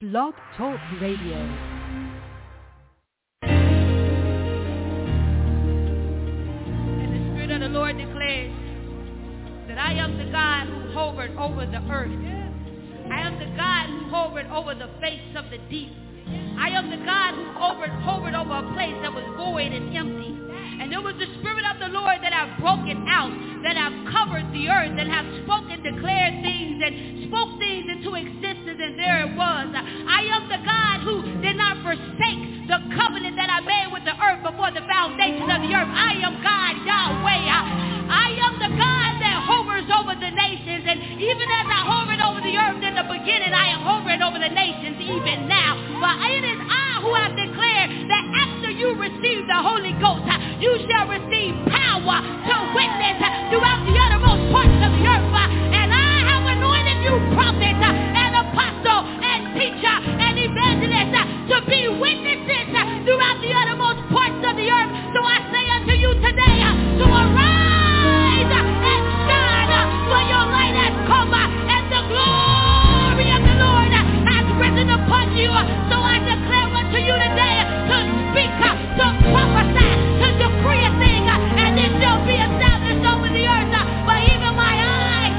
Blog Talk Radio. And the Spirit of the Lord declares that I am the God who hovered over the earth. I am the God who hovered over the face of the deep. I am the God who hovered over a place that was void and empty. And it was the Spirit of the Lord that have broken out, that have covered the earth, that have spoken, declared things, and spoke things into existence, and there it was. I am the God who did not forsake the covenant that I made with the earth before the foundation of the earth. I am God, Yahweh. I am the God that hovers over the nations, and even as I hovered over the earth in the beginning, I am hovering over the nations even now. But it is I who have declared that after you receive the Holy Ghost, you shall receive power to witness throughout the uttermost parts of the earth. And I have anointed you prophet and apostle and teacher and evangelist to be witnesses throughout the uttermost parts of the earth. So I say unto you today to arise and shine, for your light has come and the glory of the Lord has risen upon you. So I declare unto you today to speak, to prophesy, to decree a thing, and it shall be established over the earth. But even my eyes,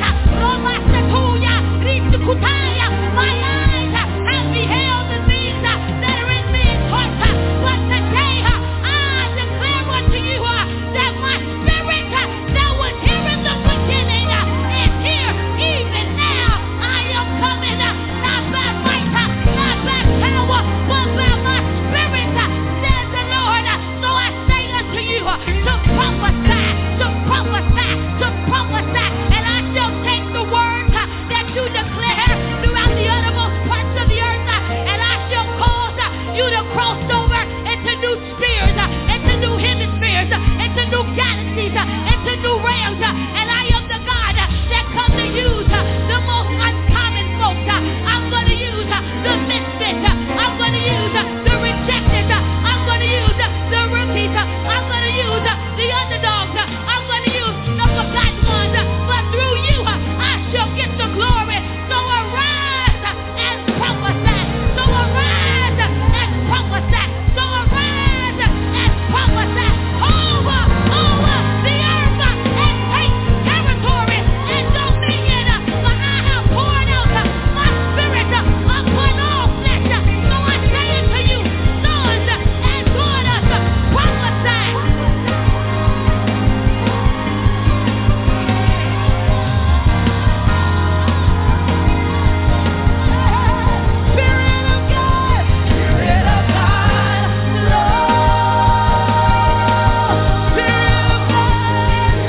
my eyes have beheld the things that are in men's hearts. But today I declare unto you that my spirit that was here in the beginning is here even now. I am coming, not by might, not by power, but by my spirit, says the Lord. So I say unto you to prophesy, to prophesy, to prophesy, and I shall take the words that you declare throughout the uttermost parts of the earth, and I shall cause you to cross over into new spheres, into new hemispheres, into new galaxies, into new realms, and I am the God that comes to use the most uncommon folks. I'm going to use the misfits, I'm going to use the rejected, I'm going to use the rookies, I'm going to use the underdogs, I'm going to use the forgotten ones, but through you I shall get the glory. So arise and prophesy, so arise and prophesy, so arise and prophesy over the earth and take territory and dominion, for I have poured out my spirit upon all flesh. So I say unto you, sons and daughters, prophesy. Spirit of God, Lord. Spirit of God,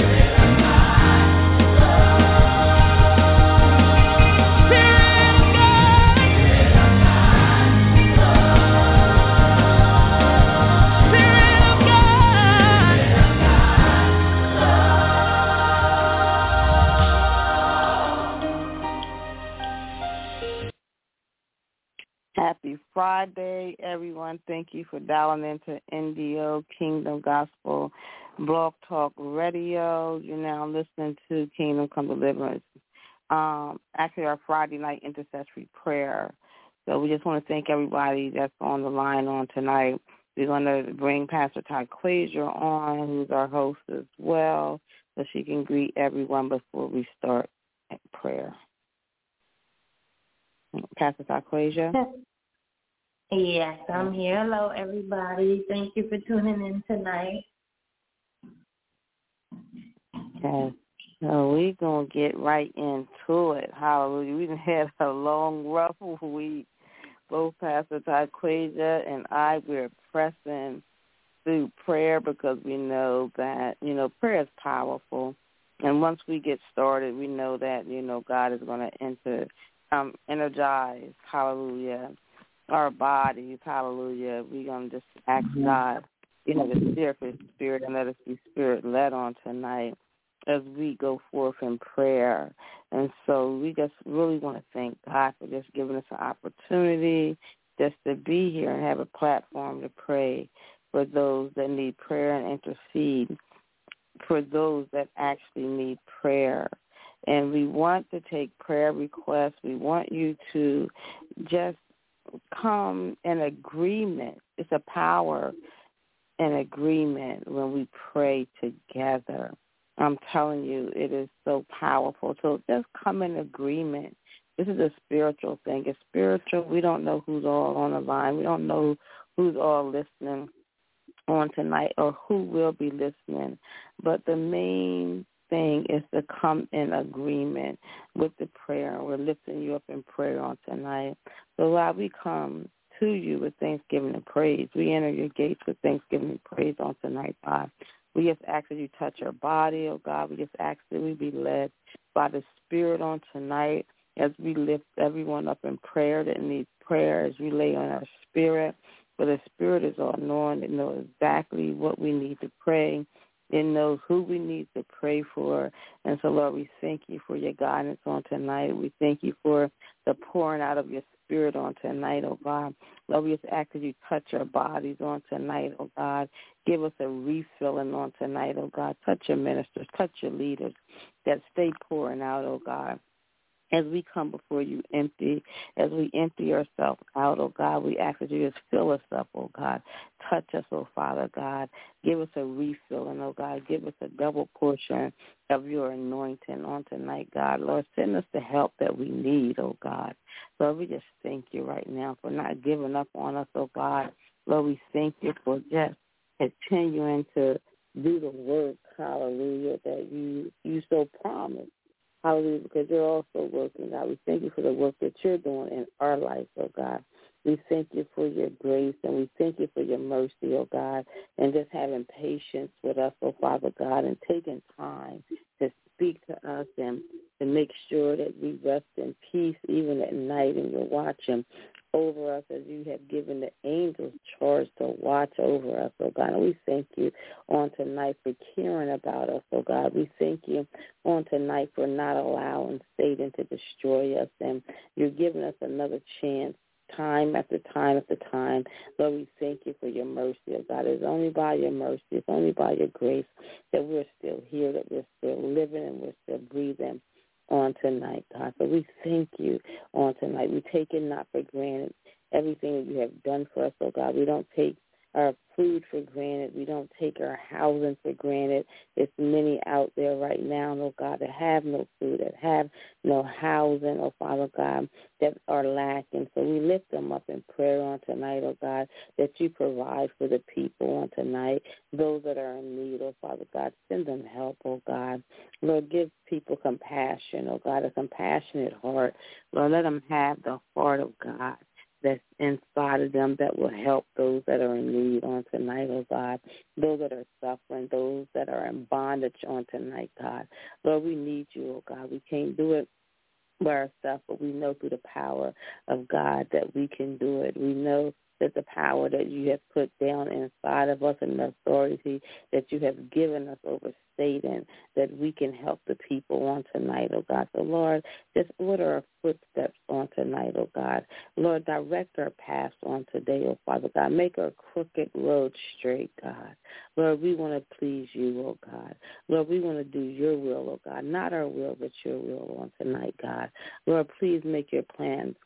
Spirit of God, Spirit of Happy Friday, everyone. Thank you for dialing into NDO Kingdom Gospel Blog Talk Radio. You're now listening to Kingdom Come Deliverance. Actually, our Friday night intercessory prayer. So we just want to thank everybody that's on the line on tonight. We're going to bring Pastor Taquasia on, who's our host as well, so she can greet everyone before we start prayer. Pastor Taquasia? Yes, I'm here. Hello, everybody. Thank you for tuning in tonight. Okay. So we're going to get right into it. Hallelujah. We had a long, rough week. Both Pastor Taquasia and I, we're pressing through prayer because we know that, prayer is powerful. And once we get started, we know that, God is going to energize, hallelujah, our bodies, hallelujah. We're going to just ask God, to steer for His Spirit and let us be Spirit-led on tonight as we go forth in prayer. And so we just really want to thank God for just giving us an opportunity just to be here and have a platform to pray for those that need prayer and intercede for those that actually need prayer. And we want to take prayer requests. We want you to just come in agreement. It's a power in agreement when we pray together. I'm telling you, it is so powerful. So just come in agreement. This is a spiritual thing. It's spiritual. We don't know who's all on the line. We don't know who's all listening on tonight or who will be listening. But the main thing is to come in agreement with the prayer. We're lifting you up in prayer on tonight. So while we come to you with thanksgiving and praise, we enter your gates with thanksgiving and praise on tonight, God. We just ask that you touch our body, oh God. We just ask that we be led by the Spirit on tonight as we lift everyone up in prayer that needs prayer, as we lay on our spirit. For the Spirit is all knowing. It knows exactly what we need to pray. It knows who we need to pray for. And so, Lord, we thank you for your guidance on tonight. We thank you for the pouring out of your Spirit on tonight, oh God. Lord, we just ask that you touch our bodies on tonight, oh God. Give us a refilling on tonight, oh God. Touch your ministers, touch your leaders that stay pouring out, oh God. As we come before you empty, as we empty ourselves out, oh God, we ask that you just fill us up, oh God. Touch us, oh Father God. Give us a refilling, oh God. Give us a double portion of your anointing on tonight, God. Lord, send us the help that we need, oh God. Lord, we just thank you right now for not giving up on us, oh God. Lord, we thank you for just continuing to do the work, hallelujah, that you so promised. Hallelujah, because you're also working, God. We thank you for the work that you're doing in our life, oh God. We thank you for your grace, and we thank you for your mercy, oh God, and just having patience with us, oh Father God, and taking time to speak to us and to make sure that we rest in peace even at night, and you're watching over us as you have given the angels charge to watch over us, oh God. And we thank you on tonight for caring about us, oh God. We thank you on tonight for not allowing Satan to destroy us, and you're giving us another chance time after time after time. Lord, we thank you for your mercy, oh God. It's only by your mercy, it's only by your grace that we're still here, that we're still living and we're still breathing on tonight, God. So we thank you on tonight. We take it not for granted, everything that you have done for us, oh God. We don't take our food for granted. We don't take our housing for granted. There's many out there right now, oh God, that have no food, that have no housing, oh Father God, that are lacking. So we lift them up in prayer on tonight, oh God, that you provide for the people on tonight, those that are in need, oh Father God. Send them help, oh God. Lord, give people compassion, oh God, a compassionate heart. Lord, let them have the heart of God that's inside of them that will help those that are in need on tonight, oh God, those that are suffering, those that are in bondage on tonight, God. Lord, we need you, oh God. We can't do it by ourselves, but we know through the power of God that we can do it. We know that the power that you have put down inside of us and the authority that you have given us over Satan, that we can help the people on tonight, oh God. So, Lord, just order our footsteps on tonight, oh God. Lord, direct our paths on today, oh Father God. Make our crooked road straight, God. Lord, we want to please you, oh God. Lord, we want to do your will, oh God. Not our will, but your will on tonight, God. Lord, please make your plans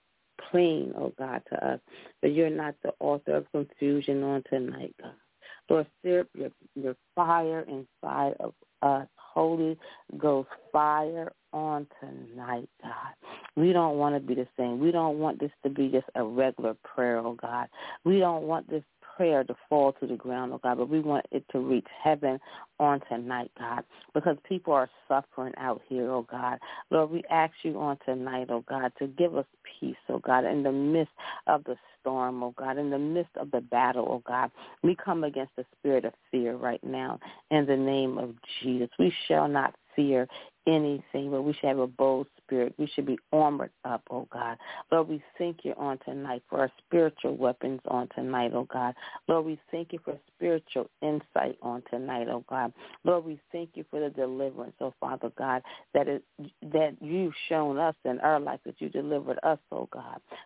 plain, oh God, to us, but you're not the author of confusion on tonight, God. Lord, stir up your fire inside of us. Holy Ghost fire on tonight, God. We don't want to be the same. We don't want this to be just a regular prayer, oh God. We don't want this prayer to fall to the ground, oh God, but we want it to reach heaven on tonight, God, because people are suffering out here, oh God. Lord, we ask you on tonight, oh God, to give us peace, oh God, in the midst of the storm, oh God, in the midst of the battle, oh God. We come against the spirit of fear right now in the name of Jesus. We shall not fear anything, but we should have a bold spirit. We should be armored up, oh God. Lord, we thank you on tonight for our spiritual weapons on tonight, oh God. Lord, we thank you for spiritual insight on tonight, oh God. Lord, we thank you for the deliverance, oh Father God, that you've shown us in our life, that you delivered us, oh God,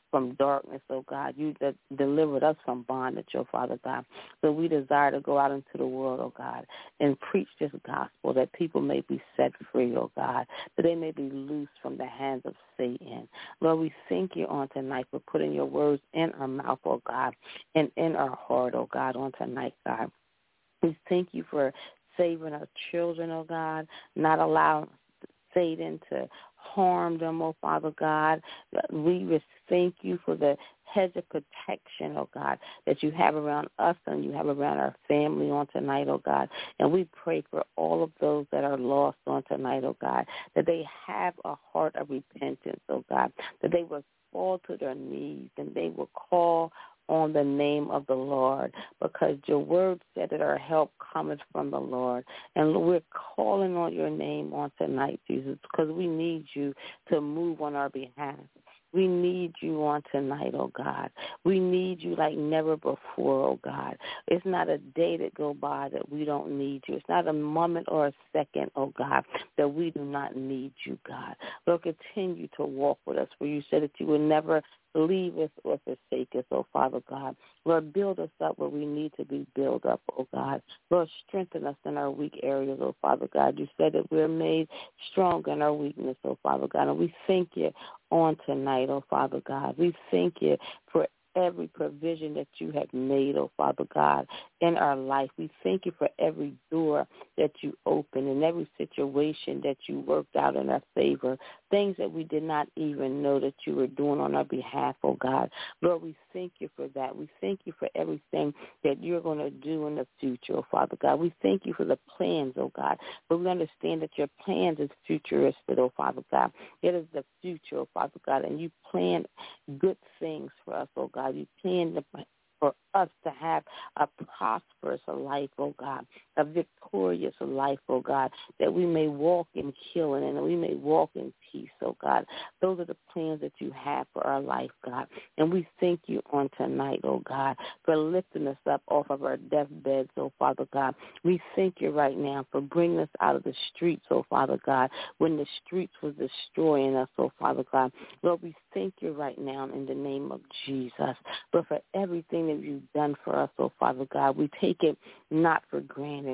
from darkness, oh God. You that delivered us from bondage, oh Father God. So we desire to go out into the world, oh God, and preach this gospel that people may be set free, oh God, that they may be loose from the hands of Satan. Lord, we thank you on tonight for putting your words in our mouth, oh God, and in our heart, oh God, on tonight, God. We thank you for saving our children, oh God, not allowing Satan to harm them, oh Father God. We just thank you for the hedge of protection, oh God, that you have around us and you have around our family on tonight, oh God. And we pray for all of those that are lost on tonight, oh God, that they have a heart of repentance, oh God, that they will fall to their knees and they will call on the name of the Lord, because your word said that our help cometh from the Lord. And we're calling on your name on tonight, Jesus, because we need you to move on our behalf. We need you on tonight, oh God. We need you like never before, oh God. It's not a day that go by that we don't need you. It's not a moment or a second, oh God, that we do not need you, God. Lord, continue to walk with us, for you said that you would never leave us or forsake us, oh Father God. Lord, build us up where we need to be built up, oh God. Lord, strengthen us in our weak areas, oh Father God. You said that we're made strong in our weakness, oh Father God. And we thank you on tonight, oh Father God. We thank you for every provision that you have made, oh Father God, in our life. We thank you for every door that you open and every situation that you worked out in our favor, things that we did not even know that you were doing on our behalf, oh God. Lord, we thank you for that. We thank you for everything that you're going to do in the future, oh Father God. We thank you for the plans, oh God, but we understand that your plans is futuristic, oh Father God. It is the future, oh Father God, and you plan good things for us, oh God. You plan for us to have a prosperous life, oh God, a victorious life, oh God, that we may walk in healing and that we may walk in peace, oh God. Those are the plans that you have for our life, God. And we thank you on tonight, oh God, for lifting us up off of our deathbeds, oh Father God. We thank you right now for bringing us out of the streets, oh Father God, when the streets was destroying us, oh Father God. Lord, we thank you right now in the name of Jesus, but for everything that you've done for us, oh Father God, we take it not for granted.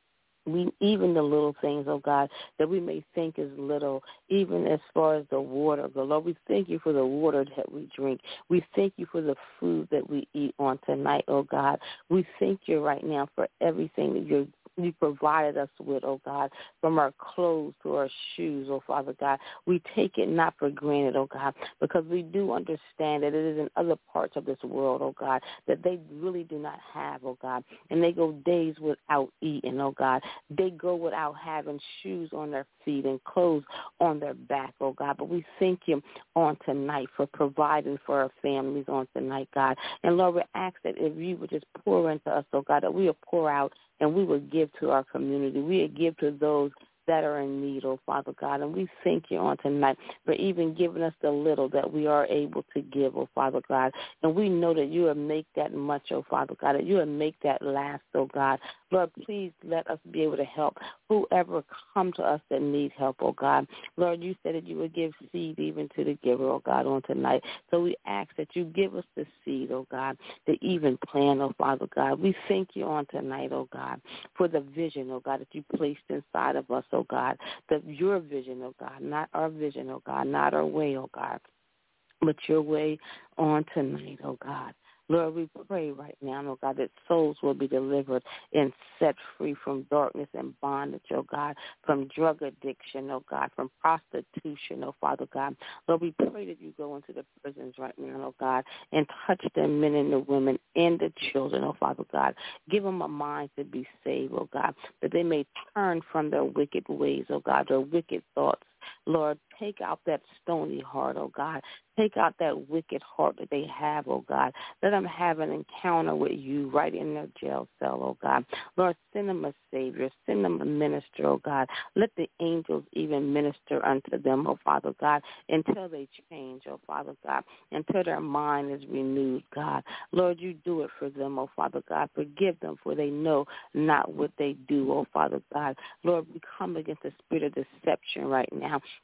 Even the little things, oh God, that we may think is little, even as far as the water goes. Lord, we thank you for the water that we drink. We thank you for the food that we eat on tonight, oh God. We thank you right now for everything that you provided us with, oh God, from our clothes to our shoes, oh Father God. We take it not for granted, oh God, because we do understand that it is in other parts of this world, oh God, that they really do not have, oh God, and they go days without eating, oh God. They go without having shoes on their feet and clothes on their back, oh God. But we thank you on tonight for providing for our families on tonight, God. And Lord, we ask that if you would just pour into us, oh God, that we will pour out and we will give to our community. We will give to those that are in need, oh Father God. And we thank you on tonight for even giving us the little that we are able to give, oh Father God. And we know that you will make that much, oh Father God, that you will make that last, oh God. Lord, please let us be able to help whoever come to us that needs help, oh God. Lord, you said that you would give seed even to the giver, oh God, on tonight. So we ask that you give us the seed, oh God, to even plan, oh Father God. We thank you on tonight, oh God, for the vision, oh God, that you placed inside of us, oh God, that your vision, oh God, not our vision, oh God, not our way, oh God, but your way on tonight, oh God. Lord, we pray right now, oh God, that souls will be delivered and set free from darkness and bondage, oh God, from drug addiction, oh God, from prostitution, oh Father God. Lord, we pray that you go into the prisons right now, oh God, and touch the men and the women and the children, oh Father God. Give them a mind to be saved, oh God, that they may turn from their wicked ways, oh God, their wicked thoughts. Lord, take out that stony heart, oh God. Take out that wicked heart that they have, oh God. Let them have an encounter with you right in their jail cell, oh God. Lord, send them a Savior. Send them a minister, oh God. Let the angels even minister unto them, oh Father God, until they change, oh Father God, until their mind is renewed, God. Lord, you do it for them, oh Father God. Forgive them, for they know not what they do, oh Father God. Lord, we come against the spirit of deception right now that have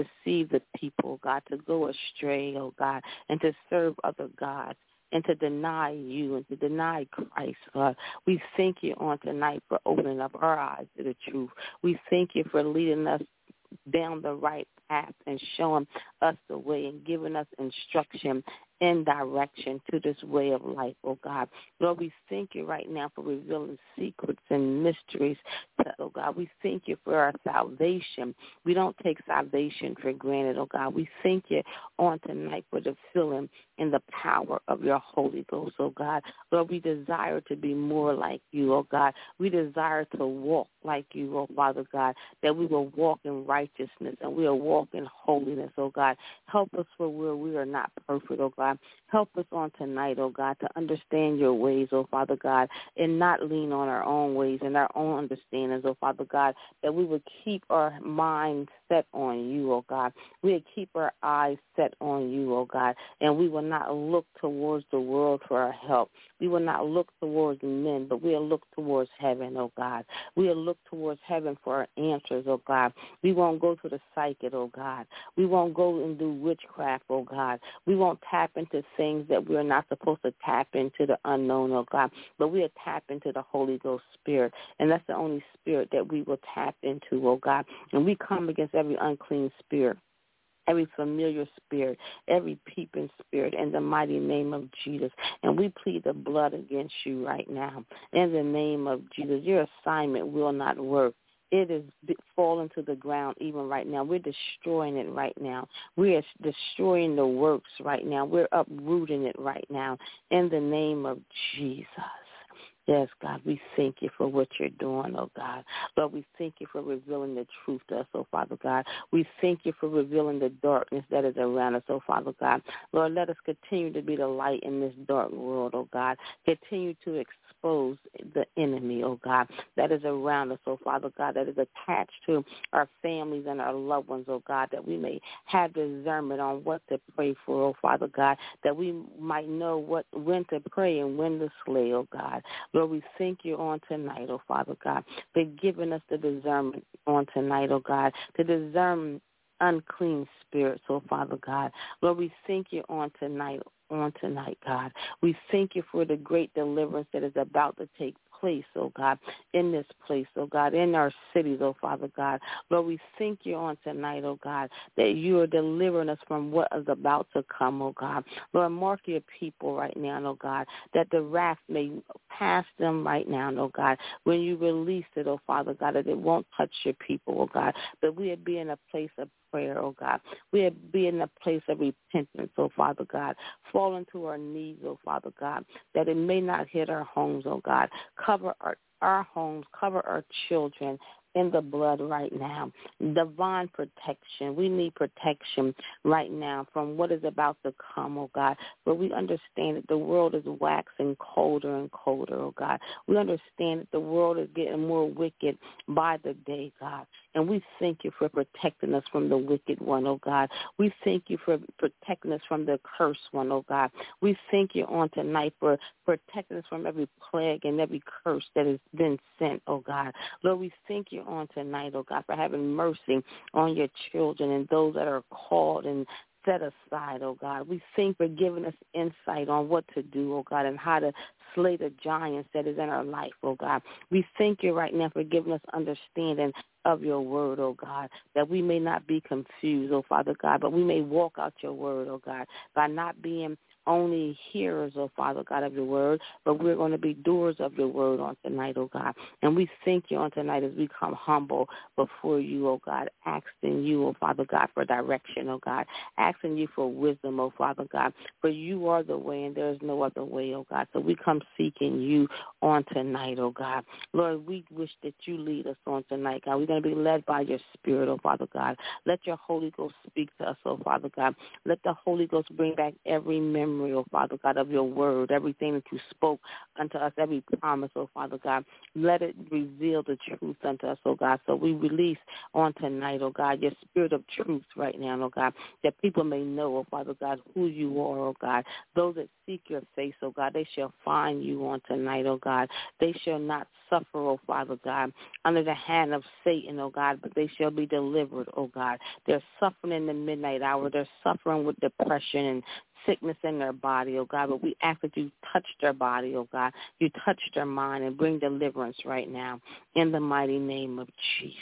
deceive the people, oh God, to go astray, oh God, and to serve other gods, and to deny you and to deny Christ, God. We thank you on tonight for opening up our eyes to the truth. We thank you for leading us down the right path and showing us the way and giving us instruction and direction to this way of life, oh God. Lord, we thank you right now for revealing secrets and mysteries, oh God. We thank you for our salvation. We don't take salvation for granted, oh God. We thank you on tonight for the filling and the power of your Holy Ghost, oh God. Lord, we desire to be more like you, oh God. We desire to walk like you, oh Father God, that we will walk in righteousness and we will walk in holiness, oh God. Help us for where we are not perfect, oh God. Help us on tonight, oh God, to understand your ways, oh Father God, and not lean on our own ways and our own understandings, oh Father God, that we would keep our mind set on you, oh God. We would keep our eyes set on you, oh God, and we will not look towards the world for our help. We will not look towards men, but we will look towards heaven, oh God. We will look towards heaven for our answers, oh God. We won't go to the psychic, oh God. We won't go and do witchcraft, oh God. We won't tap into things that we're not supposed to tap into, the unknown, oh God. But we'll tap into the Holy Ghost Spirit, and that's the only spirit that we will tap into, oh God. And we come against every unclean spirit, every familiar spirit, every peeping spirit in the mighty name of Jesus. And we plead the blood against you right now. In the name of Jesus, your assignment will not work. It is falling to the ground even right now. We're destroying it right now. We are destroying the works right now. We're uprooting it right now in the name of Jesus. Yes, God, we thank you for what you're doing, oh God. Lord, we thank you for revealing the truth to us, oh Father God. We thank you for revealing the darkness that is around us, oh Father God. Lord, let us continue to be the light in this dark world, oh God. Continue to expose the enemy, oh God, that is around us, oh Father God, that is attached to our families and our loved ones, oh God, that we may have discernment on what to pray for, oh Father God, that we might know when to pray and when to slay, oh God. Lord, we thank you on tonight, oh Father God, for giving us the discernment on tonight, oh God, to discern unclean spirits, oh Father God. Lord, we thank you on tonight, God. We thank you for the great deliverance that is about to take place, oh God, in this place, oh God, in our cities, oh Father God. Lord, we thank you on tonight, oh God, that you are delivering us from what is about to come, oh God. Lord, mark your people right now, oh God, that the wrath may pass them right now, oh God, when you release it, oh Father God, that it won't touch your people, oh God, but we would be in a place of prayer, oh God. We would be in a place of repentance, oh Father God, falling to our knees, oh Father God, that it may not hit our homes, oh God. Cover our homes, cover our children in the blood right now. Divine protection. We need protection right now from what is about to come, oh God. But we understand that the world is waxing colder and colder, oh God. We understand that the world is getting more wicked by the day, God. And we thank you for protecting us from the wicked one, oh God. We thank you for protecting us from the cursed one, oh God. We thank you on tonight for protecting us from every plague and every curse that has been sent, oh God. Lord, we thank you on tonight, oh God, for having mercy on your children and those that are called and set aside, oh God. We thank you for giving us insight on what to do, oh God, and how to slay the giants that is in our life, oh God. We thank you right now for giving us understanding of your word, oh God, that we may not be confused, oh Father God, but we may walk out your word, oh God, by not being only hearers, oh Father God, of your word, but we're going to be doers of your word on tonight, oh God. And we thank you on tonight as we come humble before you, oh God, asking you, oh Father God, for direction, oh God, asking you for wisdom, oh Father God, for you are the way and there is no other way, oh God. So we come seeking you on tonight, oh God. Lord, we wish that you lead us on tonight, God. We're going to be led by your spirit, oh Father God. Let your Holy Ghost speak to us, oh Father God. Let the Holy Ghost bring back every memory memory, oh Father God, of your word, everything that you spoke unto us, every promise, oh Father God. Let it reveal the truth unto us, oh God. So we release on tonight, oh God, your spirit of truth right now, oh God, that people may know, oh Father God, who you are, oh God. Those that seek your face, oh God, they shall find you on tonight, oh God. They shall not suffer, oh Father God, under the hand of Satan, oh God, but they shall be delivered, oh God. They're suffering in the midnight hour. They're suffering with depression and sickness in their body, oh God, but we ask that you touch their body, oh God. You touch their mind and bring deliverance right now in the mighty name of Jesus.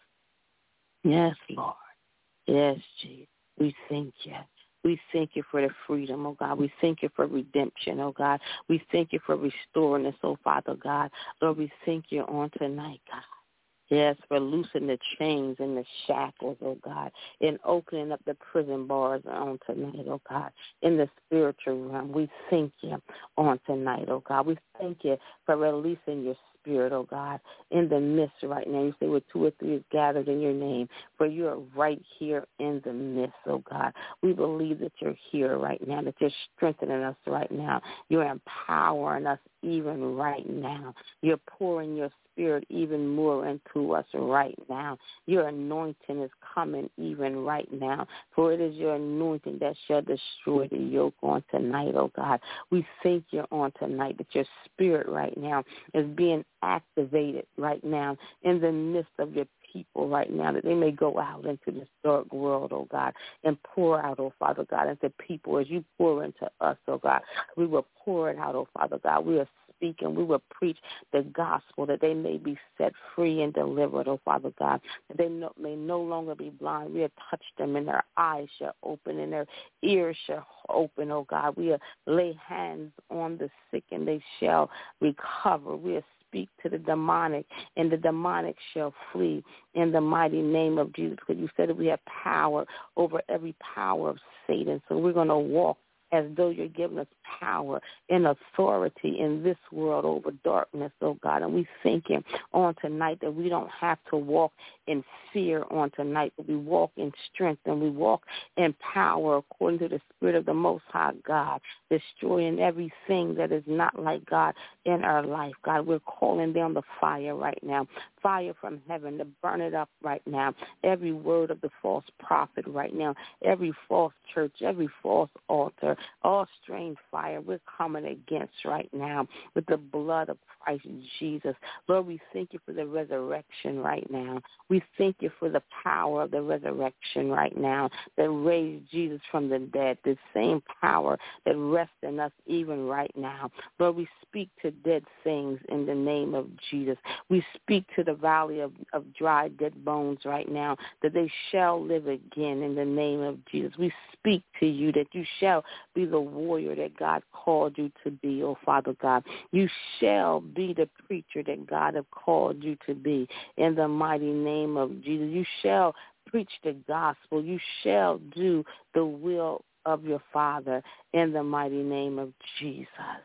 Yes, Lord. Yes, Jesus. We thank you. We thank you for the freedom, oh God. We thank you for redemption, oh God. We thank you for restoring us, oh Father God. Lord, we thank you on tonight, God. Yes, for loosening the chains and the shackles, oh God, and opening up the prison bars on tonight, oh God, in the spiritual realm. We thank you on tonight, oh God. We thank you for releasing your spirit, oh God, in the midst right now. You say where 2 or 3 is gathered in your name, for you are right here in the midst, oh God. We believe that you're here right now, that you're strengthening us right now. You're empowering us even right now. You're pouring your spirit even more into us right now. Your anointing is coming even right now, for it is your anointing that shall destroy the yoke on tonight, oh God. We thank you on tonight that your spirit right now is being activated right now in the midst of your people right now, that they may go out into this dark world, oh God, and pour out, oh Father God, into people as you pour into us, oh God. We will pour it out, oh Father God. We are speaking. We will preach the gospel that they may be set free and delivered, oh Father God, that they may no longer be blind. We have touched them and their eyes shall open and their ears shall open, oh God. We have lay hands on the sick and they shall recover. We have speak to the demonic, and the demonic shall flee in the mighty name of Jesus, because you said that we have power over every power of Satan. So we're going to walk as though you're giving us power and authority in this world over darkness, oh God. And we thank you on tonight that we don't have to walk in fear on tonight, but we walk in strength and we walk in power according to the Spirit of the Most High God, destroying everything that is not like God in our life. God, we're calling down the fire right now, fire from heaven to burn it up right now, every word of the false prophet right now, every false church, every false altar, all strange fire we're coming against right now with the blood of Christ Jesus. Lord, we thank you for the resurrection right now. We thank you for the power of the resurrection right now that raised Jesus from the dead, the same power that rests in us even right now. Lord, we speak to dead things in the name of Jesus. We speak to the valley of dry, dead bones right now, that they shall live again in the name of Jesus. We speak to you that you shall be the warrior that God called you to be, oh Father God. You shall be the preacher that God have called you to be in the mighty name of Jesus. You shall preach the gospel. You shall do the will of your Father in the mighty name of Jesus.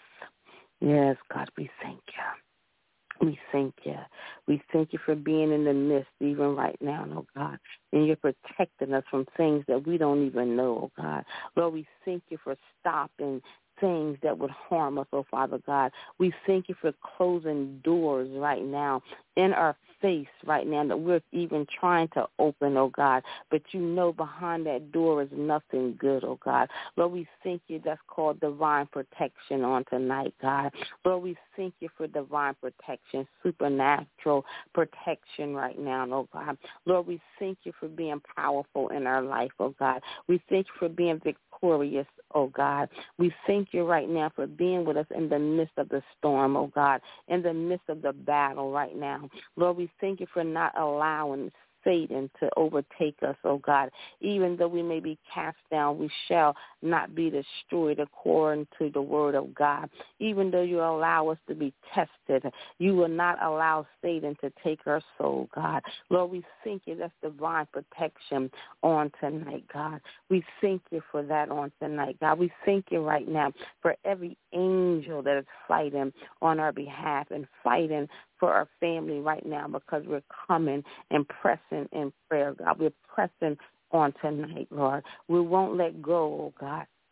Yes, God, we thank you. We thank you. We thank you for being in the midst even right now, oh God. And you're protecting us from things that we don't even know, oh God. Lord, we thank you for stopping things that would harm us, oh Father God. We thank you for closing doors right now in our face right now that we're even trying to open, oh God. But you know behind that door is nothing good, oh God. Lord, we thank you that's called divine protection on tonight, God. Lord, we thank you for divine protection, supernatural protection right now, oh God. Lord, we thank you for being powerful in our life, oh God. We thank you for being victorious, oh God. We thank you right now for being with us in the midst of the storm, oh God, in the midst of the battle right now. Lord, we thank you for not allowing Satan to overtake us, oh God. Even though we may be cast down, we shall not be destroyed according to the word of God. Even though you allow us to be tested, you will not allow Satan to take our soul, God. Lord, we thank you that's divine protection on tonight, God. We thank you for that on tonight, God. We thank you right now for every angel that is fighting on our behalf and fighting for our family right now, because we're coming and pressing in prayer, God. We're pressing on tonight, Lord. We won't let go, oh God,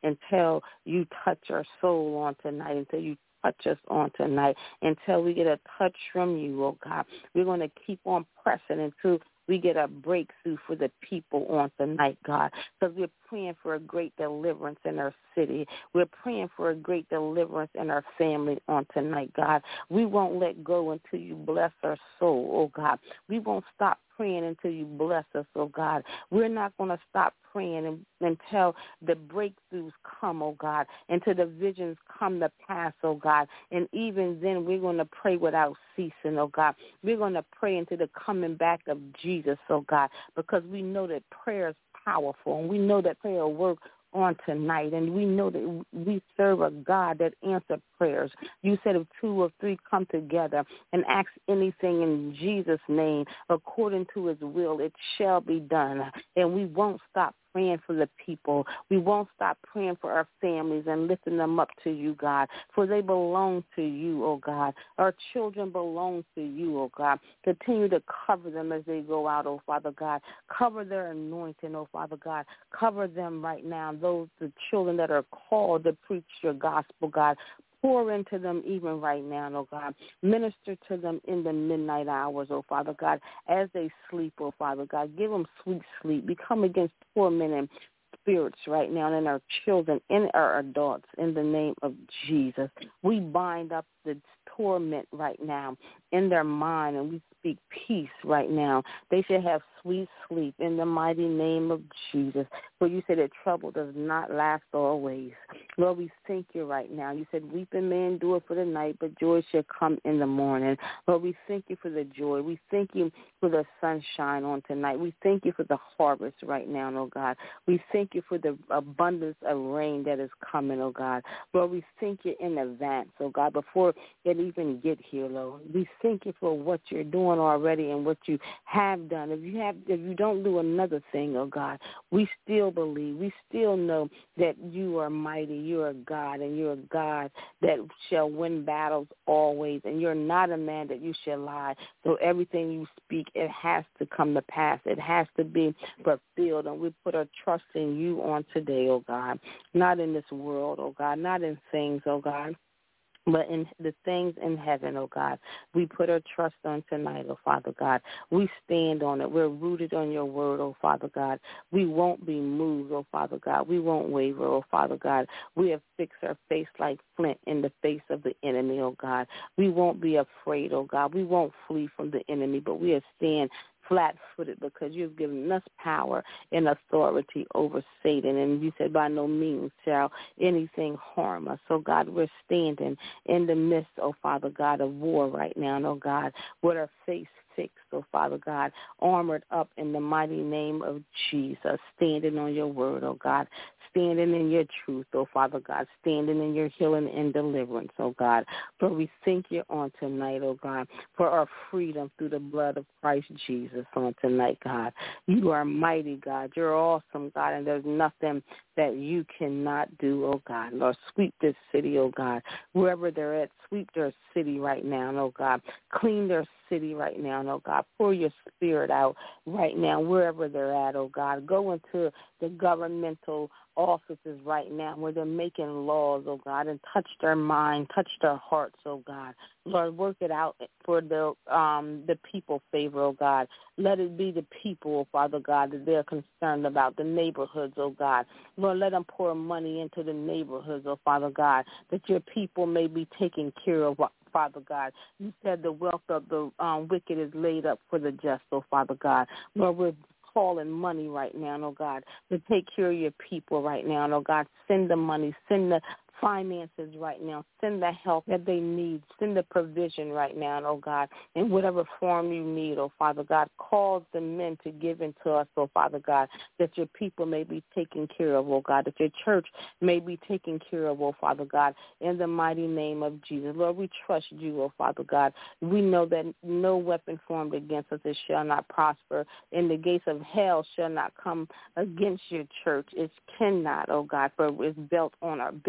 until you touch our soul on tonight, until you touch us on tonight, until we get a touch from you, oh God. We're going to keep on pressing until we get a breakthrough for the people on tonight, God, because we're praying for a great deliverance in our city. We're praying for a great deliverance in our family on tonight, God. We won't let go until you bless our soul, oh God. We won't stop praying until you bless us, oh God. We're not going to stop praying until the breakthroughs come, oh God, until the visions come to pass, oh God. And even then, we're going to pray without ceasing, oh God. We're going to pray until the coming back of Jesus, oh God, because we know that prayer is powerful, and we know that prayer will work on tonight, and we know that we serve a God that answers prayers. You said if 2 or 3 come together and ask anything in Jesus' name according to his will, it shall be done. And we won't stop praying for the people. We won't stop praying for our families and lifting them up to you, God, for they belong to you, oh God. Our children belong to you, oh God. Continue to cover them as they go out, oh Father God. Cover their anointing, oh Father God. Cover them right now, the children that are called to preach your gospel, God. Pour into them even right now, oh God. Minister to them in the midnight hours, oh Father God, as they sleep, oh Father God. Give them sweet sleep. We come against tormenting spirits right now in our children, in our adults, in the name of Jesus. We bind up the torment right now in their mind, and we speak peace right now. They should have sweet sleep in the mighty name of Jesus. For you said that trouble does not last always. Lord, we thank you right now. You said weeping may endure for the night, but joy shall come in the morning. Lord, we thank you for the joy. We thank you for the sunshine on tonight. We thank you for the harvest right now, oh God. We thank you for the abundance of rain that is coming, oh God. Lord, we thank you in advance, oh God, before it even get here, Lord. We thank you for what you're doing already and what you have done. If you don't do another thing, oh God, we still believe. We still know that you are mighty. You are God, and you're a God that shall win battles always. And you're not a man that you shall lie. So everything you speak, it has to come to pass. It has to be fulfilled. And we put our trust in you on today, oh God. Not in this world, oh God. Not in things, oh God, but in the things in heaven, oh God. We put our trust on tonight, oh Father God. We stand on it. We're rooted on your word, oh Father God. We won't be moved, oh Father God. We won't waver, oh Father God. We have fixed our face like flint in the face of the enemy, oh God. We won't be afraid, oh God. We won't flee from the enemy, but we will stand flat-footed because you've given us power and authority over Satan. And you said by no means shall anything harm us. So, God, we're standing in the midst, oh, Father God, of war right now, oh, God, with our face fixed, oh, Father God, armored up in the mighty name of Jesus, standing on your word, oh, God, standing in your truth, oh, Father God, standing in your healing and deliverance, oh, God. For we thank you on tonight, oh, God, for our freedom through the blood of Christ Jesus on tonight, God. You are mighty, God. You're awesome, God, and there's nothing that you cannot do, oh, God. Lord, sweep this city, oh, God. Wherever they're at, sweep their city right now, oh, God. Clean their city right now, oh, God. Pour your spirit out right now, wherever they're at, oh, God. Go into the governmental offices right now where they're making laws, oh God, and touch their mind, touch their hearts, oh God. Lord, work it out for the people favor, oh God. Let it be the people, oh Father God, that they're concerned about, the neighborhoods, oh God. Lord, let them pour money into the neighborhoods, oh Father God, that your people may be taken care of, Father God. You said the wealth of the wicked is laid up for the just, oh Father God. Lord, we're calling money right now, oh God, to take care of your people right now, oh God. Send the money, send the finances right now, send the help that they need, send the provision right now, oh God, in whatever form you need, oh Father God. Cause the men to give into us, oh Father God, that your people may be taken care of, oh God, that your church may be taken care of, oh Father God, in the mighty name of Jesus. Lord, we trust you, oh Father God. We know that no weapon formed against us, it shall not prosper, and the gates of hell shall not come against your church. It cannot, oh God, for it's built on a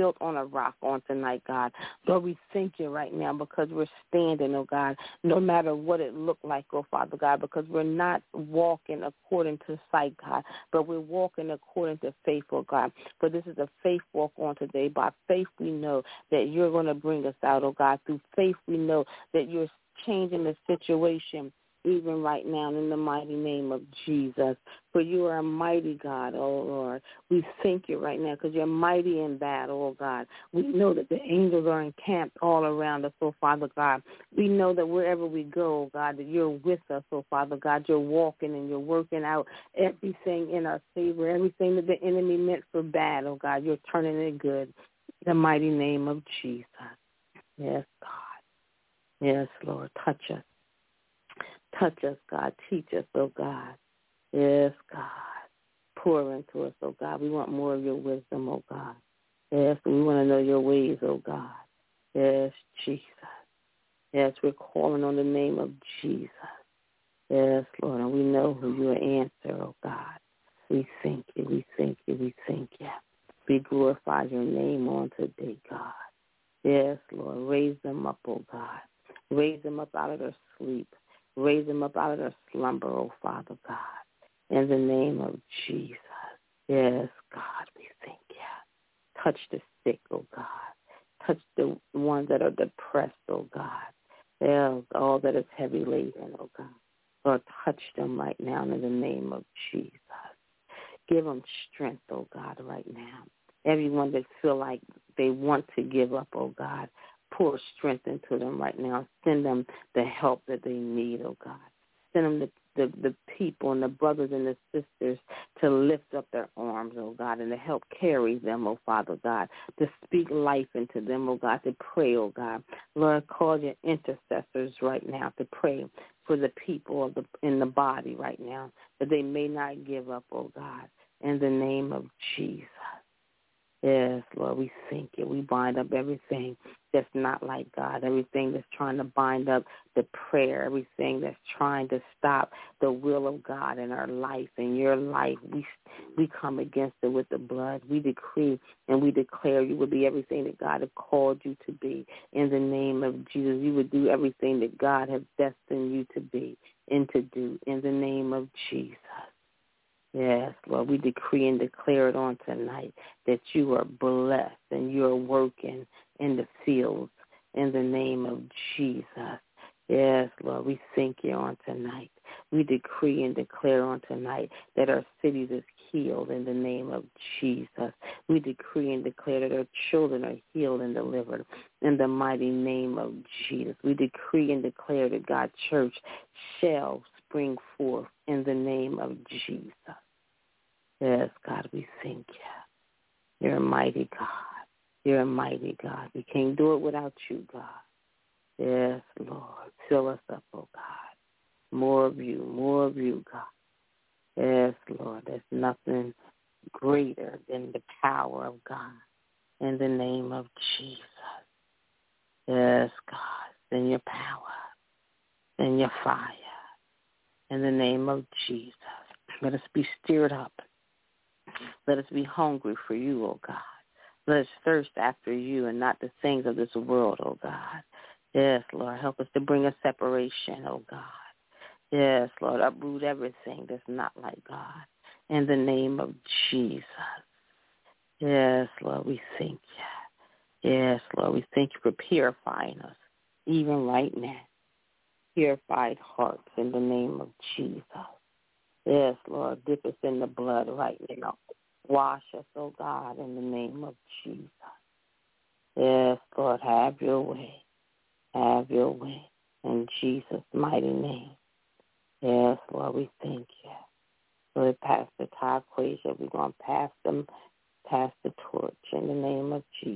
a rock on tonight, God. Lord, we thank you right now because we're standing, oh God, no matter what it looked like, oh Father God, because we're not walking according to sight, God, but we're walking according to faith, oh God. For this is a faith walk on today. By faith we know that you're going to bring us out, oh God. Through faith we know that you're changing the situation even right now in the mighty name of Jesus. For you are a mighty God, oh Lord. We thank you right now because you're mighty in battle, oh God. We know that the angels are encamped all around us, oh Father God. We know that wherever we go, oh God, that you're with us, oh Father God. You're walking and you're working out everything in our favor, everything that the enemy meant for bad, oh God. You're turning it good. In the mighty name of Jesus. Yes, God. Yes, Lord. Touch us. Touch us, God. Teach us, oh God. Yes, God. Pour into us, oh God. We want more of your wisdom, oh God. Yes, we want to know your ways, oh God. Yes, Jesus. Yes, we're calling on the name of Jesus. Yes, Lord, and we know who you answer, oh God. We thank you, we thank you, we thank you. We glorify your name on today, God. Yes, Lord, raise them up, oh God. Raise them up out of their sleep. Raise them up out of their slumber, oh Father God, in the name of Jesus. Yes, God, we thank you. Touch the sick, oh God. Touch the ones that are depressed, oh God. Yeah, all that is heavy laden, oh God. Lord, touch them right now in the name of Jesus. Give them strength, oh God, right now. Everyone that feel like they want to give up, oh God, pour strength into them right now. Send them the help that they need, oh God. Send them the people and the brothers and the sisters to lift up their arms, oh God, and to help carry them, oh Father God, to speak life into them, oh God, to pray, oh God. Lord, call your intercessors right now to pray for the people in the body right now, that they may not give up, oh God, in the name of Jesus. Yes, Lord, we thank you. We bind up everything that's not like God, everything that's trying to bind up the prayer, everything that's trying to stop the will of God in our life, in your life. We come against it with the blood. We decree and we declare you will be everything that God has called you to be. In the name of Jesus, you would do everything that God has destined you to be and to do. In the name of Jesus. Yes, Lord, we decree and declare it on tonight that you are blessed and you are working in the fields in the name of Jesus. Yes, Lord, we thank you on tonight. We decree and declare on tonight that our cities is healed in the name of Jesus. We decree and declare that our children are healed and delivered in the mighty name of Jesus. We decree and declare that God's church shall spring forth in the name of Jesus. Yes, God, we thank you. You're a mighty God. You're a mighty God. We can't do it without you, God. Yes, Lord. Fill us up, oh God. More of you, God. Yes, Lord. There's nothing greater than the power of God in the name of Jesus. Yes, God. Send your power. Send your fire in the name of Jesus. Let us be stirred up. Let us be hungry for you, oh God. Let us thirst after you and not the things of this world, oh God. Yes, Lord, help us to bring a separation, oh God. Yes, Lord, uproot everything that's not like God in the name of Jesus. Yes, Lord, we thank you. Yes, Lord, we thank you for purifying us even right now. Purified hearts in the name of Jesus. Yes, Lord, dip us in the blood right now. Wash us, oh God, in the name of Jesus. Yes, Lord, have your way. Have your way in Jesus' mighty name. Yes, Lord, we thank you. Lord, Pastor Todd Quasia, we're going to pass the torch in the name of Jesus.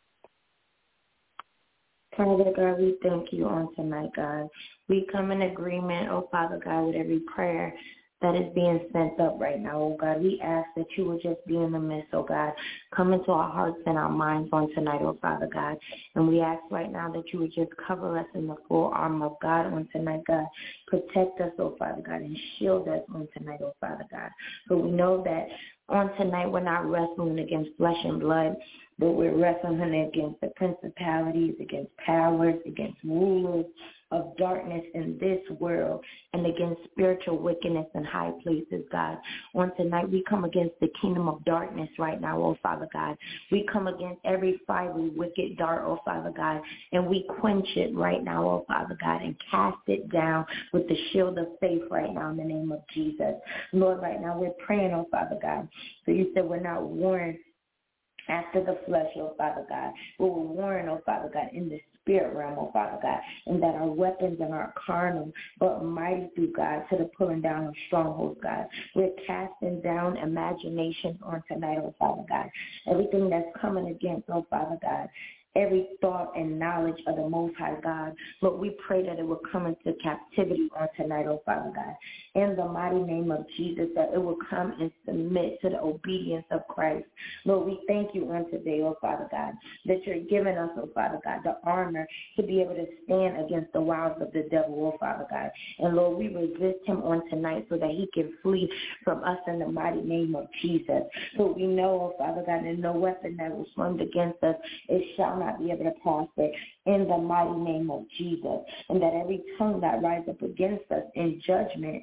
Father God, we thank you on tonight, God. We come in agreement, oh Father God, with every prayer that is being sent up right now, oh God. We ask that you would just be in the midst, oh God. Come into our hearts and our minds on tonight, oh Father God. And we ask right now that you would just cover us in the full armor of God on tonight, God. Protect us, oh Father God, and shield us on tonight, oh Father God. For we know that on tonight we're not wrestling against flesh and blood, but we're wrestling against the principalities, against powers, against rulers of darkness in this world, and against spiritual wickedness in high places, God. On tonight, we come against the kingdom of darkness right now, oh Father God. We come against every fiery, wicked dart, oh Father God, and we quench it right now, oh Father God, and cast it down with the shield of faith right now in the name of Jesus. Lord, right now we're praying, oh Father God. So you said we're not warned after the flesh, oh Father God. We were warned, oh Father God, in the spirit realm, oh Father God, and that our weapons are not carnal, but mighty through God to the pulling down of strongholds, God. We're casting down imaginations on tonight, oh Father God. Everything that's coming against, oh Father God, every thought and knowledge of the Most High God. Lord, we pray that it will come into captivity on tonight, oh Father God. In the mighty name of Jesus, that it will come and submit to the obedience of Christ. Lord, we thank you on today, oh Father God, that you're giving us, oh Father God, the armor to be able to stand against the wiles of the devil, oh Father God. And Lord, we resist him on tonight so that he can flee from us in the mighty name of Jesus. So we know, oh Father God, that no weapon that was formed against us, it shall not be able to prosper in the mighty name of Jesus. And that every tongue that rises up against us in judgment,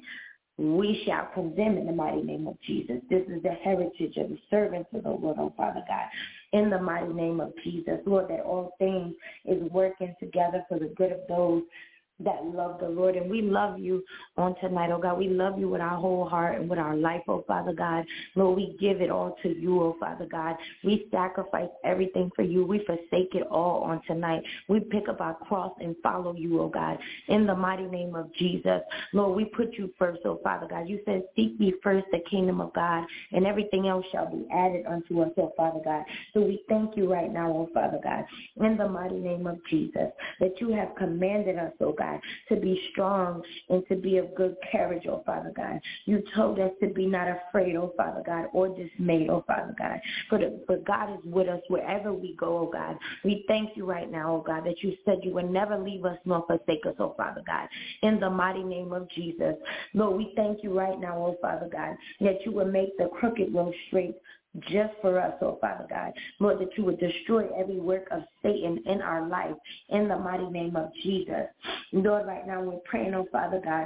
we shall condemn in the mighty name of Jesus. This is the heritage of the servants of the Lord, oh Father God. In the mighty name of Jesus, Lord, that all things is working together for the good of those that love the Lord. And we love you on tonight, oh God. We love you with our whole heart and with our life, oh Father God. Lord, we give it all to you, oh Father God. We sacrifice everything for you. We forsake it all on tonight. We pick up our cross and follow you, oh God. In the mighty name of Jesus, Lord, we put you first, oh Father God. You said, seek ye first the kingdom of God, and everything else shall be added unto us, oh Father God. So we thank you right now, oh Father God, in the mighty name of Jesus, that you have commanded us, oh God, to be strong and to be of good courage, oh Father God. You told us to be not afraid, oh Father God, or dismayed, oh Father God. But God is with us wherever we go, oh God. We thank you right now, oh God, that you said you would never leave us nor forsake us, oh Father God. In the mighty name of Jesus, Lord, we thank you right now, oh Father God, that you would make the crooked road straight just for us, oh Father God. Lord, that you would destroy every work of Satan in our life in the mighty name of Jesus. Lord, right now we're praying, oh Father God,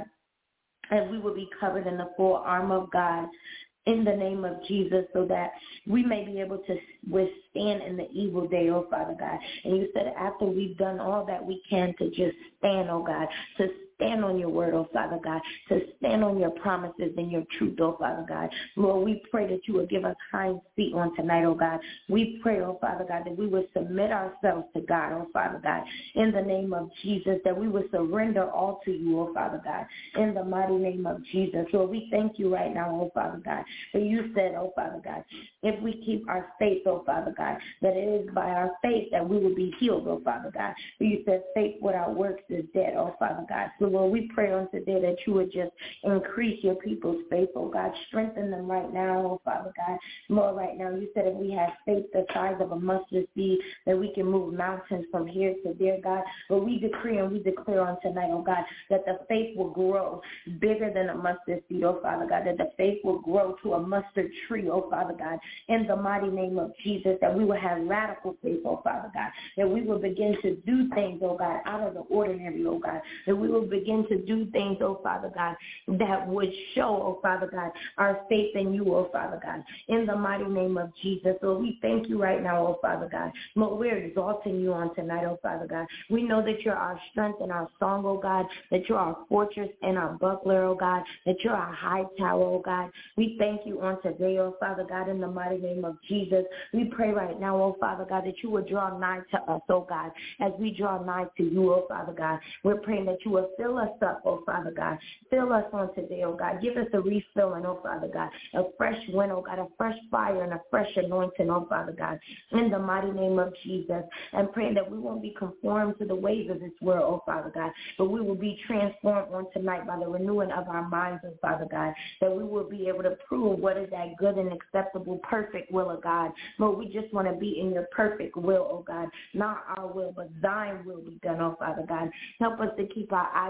and we will be covered in the full armor of God in the name of Jesus, so that we may be able to withstand in the evil day, oh Father God. And you said after we've done all that we can to just stand, oh God, to stand on your word, oh Father God, to stand on your promises and your truth, oh Father God. Lord, we pray that you would give us hinds feet on tonight, oh God. We pray, oh Father God, that we would submit ourselves to God, oh Father God, in the name of Jesus, that we would surrender all to you, oh Father God, in the mighty name of Jesus. Lord, we thank you right now, oh Father God, for you said, oh Father God, if we keep our faith, oh Father God, that it is by our faith that we will be healed, oh Father God. For you said faith without works is dead, oh Father God. So Lord, we pray on today that you would just increase your people's faith, oh God. Strengthen them right now, oh Father God. Lord, right now, you said if we have faith the size of a mustard seed, that we can move mountains from here to there, God. But we decree and we declare on tonight, oh God, that the faith will grow bigger than a mustard seed, oh Father God, that the faith will grow to a mustard tree, oh Father God, in the mighty name of Jesus, that we will have radical faith, oh Father God, that we will begin to do things, oh God, out of the ordinary, oh God, that we will begin to do things, oh Father God, that would show, oh Father God, our faith in you, oh Father God, in the mighty name of Jesus. So we thank you right now, oh Father God. Lord, we're exalting you on tonight, oh Father God. We know that you're our strength and our song, oh God, that you're our fortress and our buckler, oh God, that you're our high tower, oh God. We thank you on today, oh Father God, in the mighty name of Jesus. We pray right now, oh Father God, that you would draw nigh to us, oh God, as we draw nigh to you, oh Father God. We're praying that you will fill us up, oh Father God. Fill us on today, oh God. Give us a refilling, oh Father God. A fresh wind, oh God, a fresh fire and a fresh anointing, oh Father God, in the mighty name of Jesus. And praying that we won't be conformed to the ways of this world, oh Father God, but we will be transformed on tonight by the renewing of our minds, oh Father God, that we will be able to prove what is that good and acceptable, perfect will of God. Lord, we just want to be in your perfect will, oh God. Not our will, but thine will be done, oh Father God. Help us to keep our eyes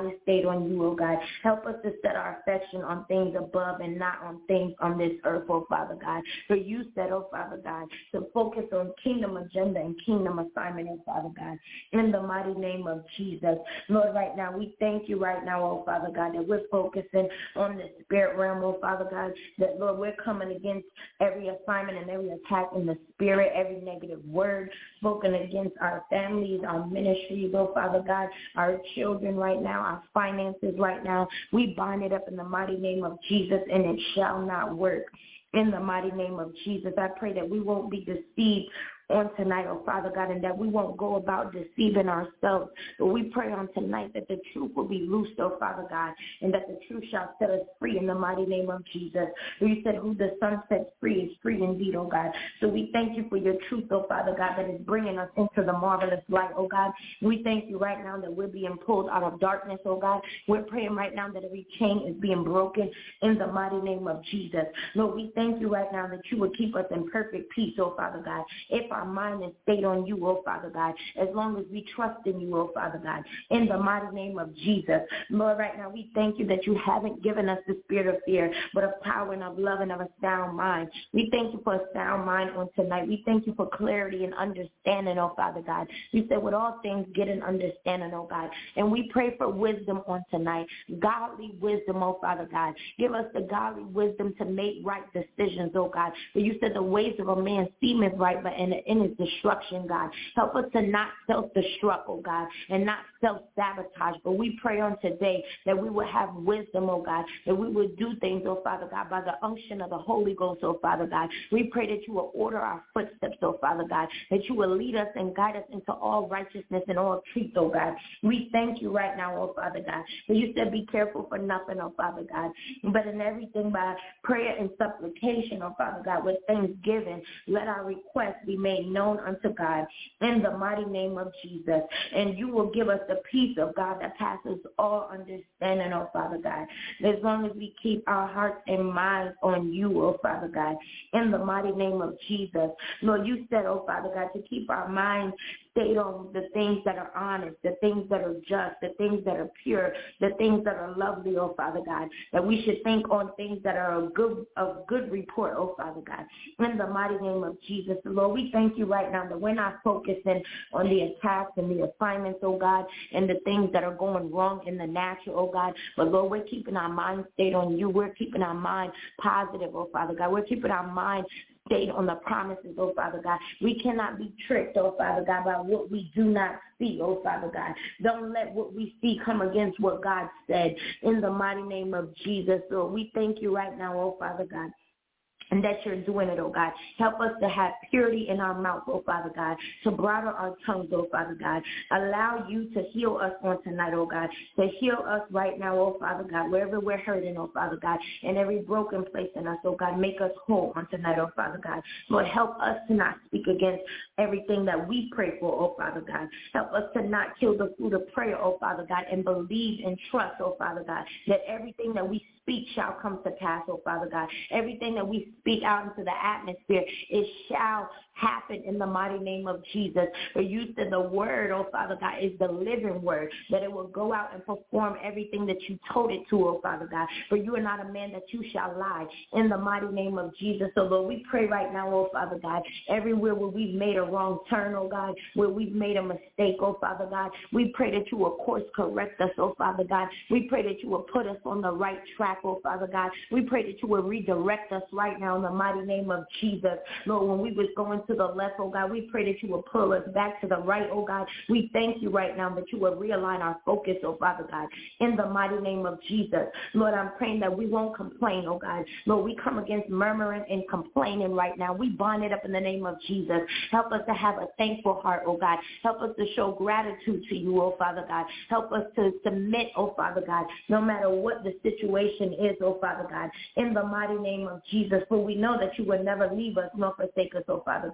mind stayed on you, oh God. Help us to set our affection on things above and not on things on this earth, oh Father God. For you said, oh Father God, to focus on kingdom agenda and kingdom assignment, oh Father God. In the mighty name of Jesus. Lord, right now, we thank you right now, oh Father God, that we're focusing on the spirit realm, oh Father God, that, Lord, we're coming against every assignment and every attack in the spirit, every negative word spoken against our families, our ministries, oh Father God, our children right now, our finances right now. We bind it up in the mighty name of Jesus, and it shall not work. In the mighty name of Jesus, I pray that we won't be deceived on tonight, oh Father God, and that we won't go about deceiving ourselves. But we pray on tonight that the truth will be loosed, oh Father God, and that the truth shall set us free in the mighty name of Jesus. You said who the Son sets free is free indeed, oh God. So we thank you for your truth, oh Father God, that is bringing us into the marvelous light, oh God. We thank you right now that we're being pulled out of darkness, oh God. We're praying right now that every chain is being broken in the mighty name of Jesus. Lord, we thank you right now that you would keep us in perfect peace, oh Father God. If our mind is stayed on you, oh Father God, as long as we trust in you, oh Father God, in the mighty name of Jesus. Lord, right now we thank you that you haven't given us the spirit of fear, but of power and of love and of a sound mind. We thank you for a sound mind on tonight. We thank you for clarity and understanding, oh Father God. You said with all things get an understanding, oh God. And we pray for wisdom on tonight, godly wisdom, oh Father God. Give us the godly wisdom to make right decisions, oh God. For you said the ways of a man seemeth right, but in his destruction, God. Help us to not self-destruct, oh God, and not self-sabotage. But we pray on today that we will have wisdom, oh God, that we will do things, oh Father God, by the unction of the Holy Ghost, oh Father God. We pray that you will order our footsteps, oh Father God, that you will lead us and guide us into all righteousness and all truth, oh God. We thank you right now, oh Father God. For you said be careful for nothing, oh Father God, but in everything by prayer and supplication, oh Father God, with thanksgiving, let our requests be made known unto God in the mighty name of Jesus. And you will give us the peace of God that passes all understanding, oh Father God, as long as we keep our hearts and minds on you, oh Father God, in the mighty name of Jesus. Lord, you said, oh Father God, to keep our minds stayed on the things that are honest, the things that are just, the things that are pure, the things that are lovely, oh Father God, that we should think on things that are of good report, oh Father God, in the mighty name of Jesus. Lord, we thank you right now that we're not focusing on the attacks and the assignments, oh God, and the things that are going wrong in the natural, oh God, but Lord, we're keeping our mind stayed on you. We're keeping our mind positive, oh Father God. We're keeping our mind stayed on the promises, oh Father God. We cannot be tricked, oh Father God, by what we do not see, oh Father God. Don't let what we see come against what God said in the mighty name of Jesus. Lord, we thank you right now, oh Father God, and that you're doing it, oh God. Help us to have purity in our mouth, oh Father God, to bridle our tongues, oh Father God. Allow you to heal us on tonight, oh God, to heal us right now, oh Father God, wherever we're hurting, oh Father God, and every broken place in us, oh God, make us whole on tonight, oh Father God. Lord, help us to not speak against everything that we pray for, oh Father God. Help us to not kill the fruit of prayer, oh Father God, and believe and trust, oh Father God, that everything that we speak shall come to pass, oh Father God. Everything that we speak out into the atmosphere, it shall happen in the mighty name of Jesus. For you said the word, oh Father God, is the living word, that it will go out and perform everything that you told it to, oh Father God. For you are not a man that you shall lie, in the mighty name of Jesus. So Lord, we pray right now, oh Father God, everywhere where we've made a wrong turn, oh God, where we've made a mistake, oh Father God, we pray that you will course correct us, oh Father God. We pray that you will put us on the right track, oh Father God. We pray that you will redirect us right now in the mighty name of Jesus. Lord, when we was going to the left, oh God, we pray that you will pull us back to the right, oh God. We thank you right now that you will realign our focus, oh Father God, in the mighty name of Jesus. Lord, I'm praying that we won't complain, oh God. Lord, we come against murmuring and complaining right now. We bind it up in the name of Jesus. Help us to have a thankful heart, oh God. Help us to show gratitude to you, oh Father God. Help us to submit, oh Father God, no matter what the situation is, oh Father God, in the mighty name of Jesus. For we know that you will never leave us nor forsake us, oh Father God.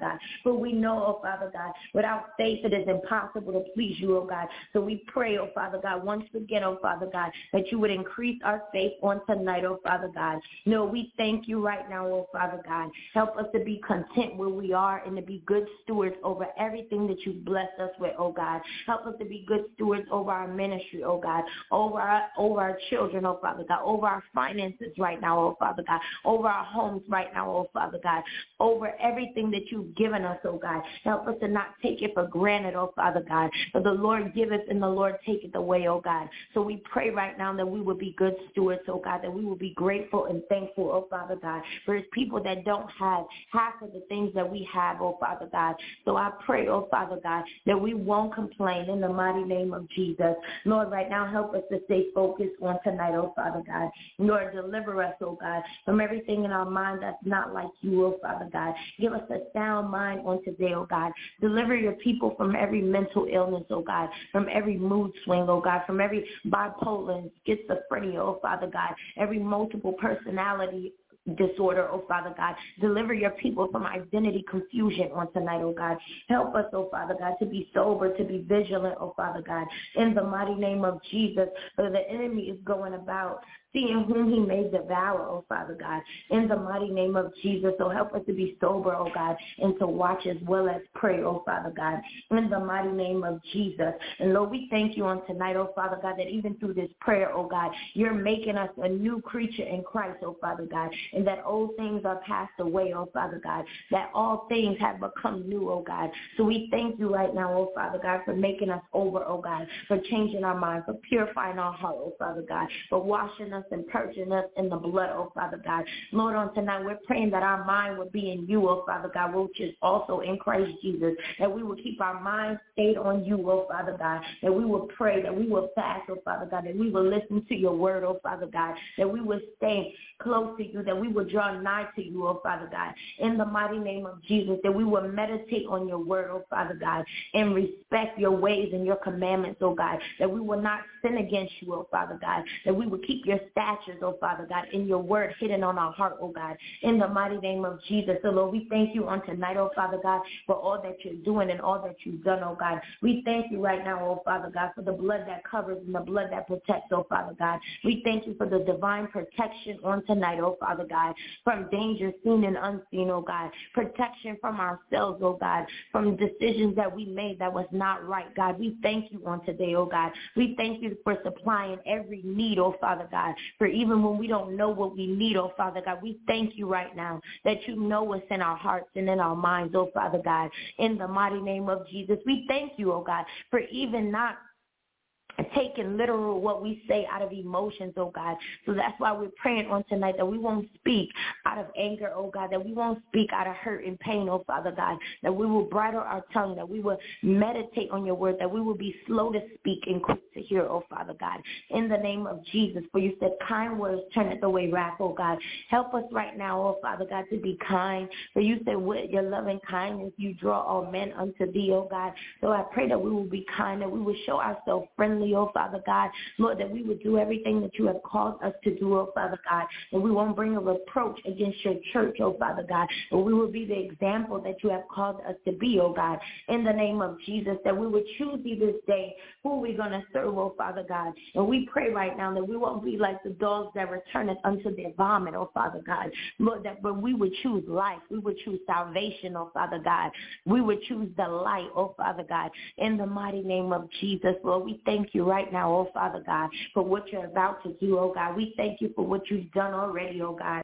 God. But we know, oh Father God, without faith it is impossible to please you, oh God. So we pray, oh Father God, once again, oh Father God, that you would increase our faith on tonight, oh Father God. No, we thank you right now, oh Father God. Help us to be content where we are and to be good stewards over everything that you've blessed us with, oh God. Help us to be good stewards over our ministry, oh God, over our children, oh Father God, over our finances right now, oh Father God, over our homes right now, oh Father God, over everything that you've given us, oh God. Help us to not take it for granted, oh Father God, for the Lord giveth and the Lord taketh away, oh God. So we pray right now that we will be good stewards, oh God, that we will be grateful and thankful, oh Father God, for his people that don't have half of the things that we have, oh Father God. So I pray, oh Father God, that we won't complain in the mighty name of Jesus. Lord, right now help us to stay focused on tonight, oh Father God. Lord, deliver us, oh God, from everything in our mind that's not like you, oh Father God. Give us a sound mind on today, oh God. Deliver your people from every mental illness, oh God, from every mood swing, oh God, from every bipolar and schizophrenia, oh Father God, every multiple personality disorder, oh Father God. Deliver your people from identity confusion on tonight, oh God. Help us, oh Father God, to be sober, to be vigilant, oh Father God, in the mighty name of Jesus. For the enemy is going about seeing whom he may devour, oh Father God, in the mighty name of Jesus. So help us to be sober, oh God, and to watch as well as pray, oh Father God, in the mighty name of Jesus. And Lord, we thank you on tonight, oh Father God, that even through this prayer, oh God, you're making us a new creature in Christ, oh Father God, and that old things are passed away, oh Father God, that all things have become new, oh God. So we thank you right now, oh Father God, for making us over, oh God, for changing our mind, for purifying our heart, oh Father God, for washing us and purging us in the blood, oh Father God. Lord, on tonight we're praying that our mind will be in you, oh Father God, which is also in Christ Jesus, that we will keep our minds stayed on you, oh Father God, that we will pray, that we will fast, oh Father God, that we will listen to your word, oh Father God, that we will stay close to you, that we will draw nigh to you, oh Father God, in the mighty name of Jesus, that we will meditate on your word, oh Father God, and respect your ways and your commandments, oh God, that we will not sin against you, oh Father God, that we will keep your statutes, oh Father God, in your word hidden on our heart, oh God, in the mighty name of Jesus. So Lord, we thank you on tonight, oh Father God, for all that you're doing and all that you've done, oh God. We thank you right now, oh Father God, for the blood that covers and the blood that protects, oh Father God. We thank you for the divine protection on tonight, oh Father God, from danger seen and unseen, oh God, protection from ourselves, oh God, from decisions that we made that was not right, God. We thank you on today, oh God. We thank you for supplying every need, oh Father God, for even when we don't know what we need, oh Father God, we thank you right now that you know what's in our hearts and in our minds, oh Father God, in the mighty name of Jesus. We thank you, oh God, for even not taking literal what we say out of emotions, oh God. So that's why we're praying on tonight that we won't speak out of anger, oh God, that we won't speak out of hurt and pain, oh Father God, that we will bridle our tongue, that we will meditate on your word, that we will be slow to speak and quick to hear, oh Father God, in the name of Jesus. For you said kind words turneth away wrath, oh God. Help us right now, oh Father God, to be kind. For you said with your loving kindness you draw all men unto thee, oh God. So I pray that we will be kind, that we will show ourselves friendly, oh Father God, Lord, that we would do everything that you have called us to do, oh Father God, and we won't bring a reproach against your church, oh Father God, but we will be the example that you have called us to be, oh God, in the name of Jesus, that we would choose you this day who we're going to serve, oh Father God, and we pray right now that we won't be like the dogs that returneth unto their vomit, oh Father God, Lord, that but we would choose life, we would choose salvation, oh Father God, we would choose the light, oh Father God, in the mighty name of Jesus, Lord, we thank you right now, oh Father God, for what you're about to do, oh God. We thank you for what you've done already, oh God.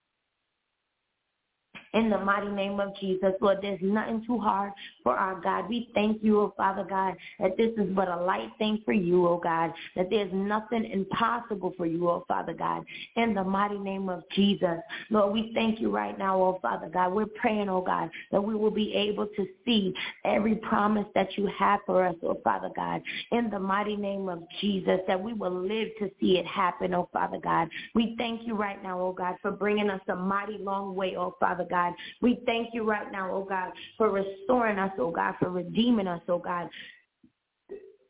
In the mighty name of Jesus, Lord, there's nothing too hard for our God. We thank you, oh Father God, that this is but a light thing for you, oh God, that there's nothing impossible for you, oh Father God. In the mighty name of Jesus, Lord, we thank you right now, oh Father God. We're praying, oh God, that we will be able to see every promise that you have for us, oh Father God. In the mighty name of Jesus, that we will live to see it happen, oh Father God. We thank you right now, oh God, for bringing us a mighty long way, oh Father God. We thank you right now, oh God, for restoring us, oh God, for redeeming us, oh God.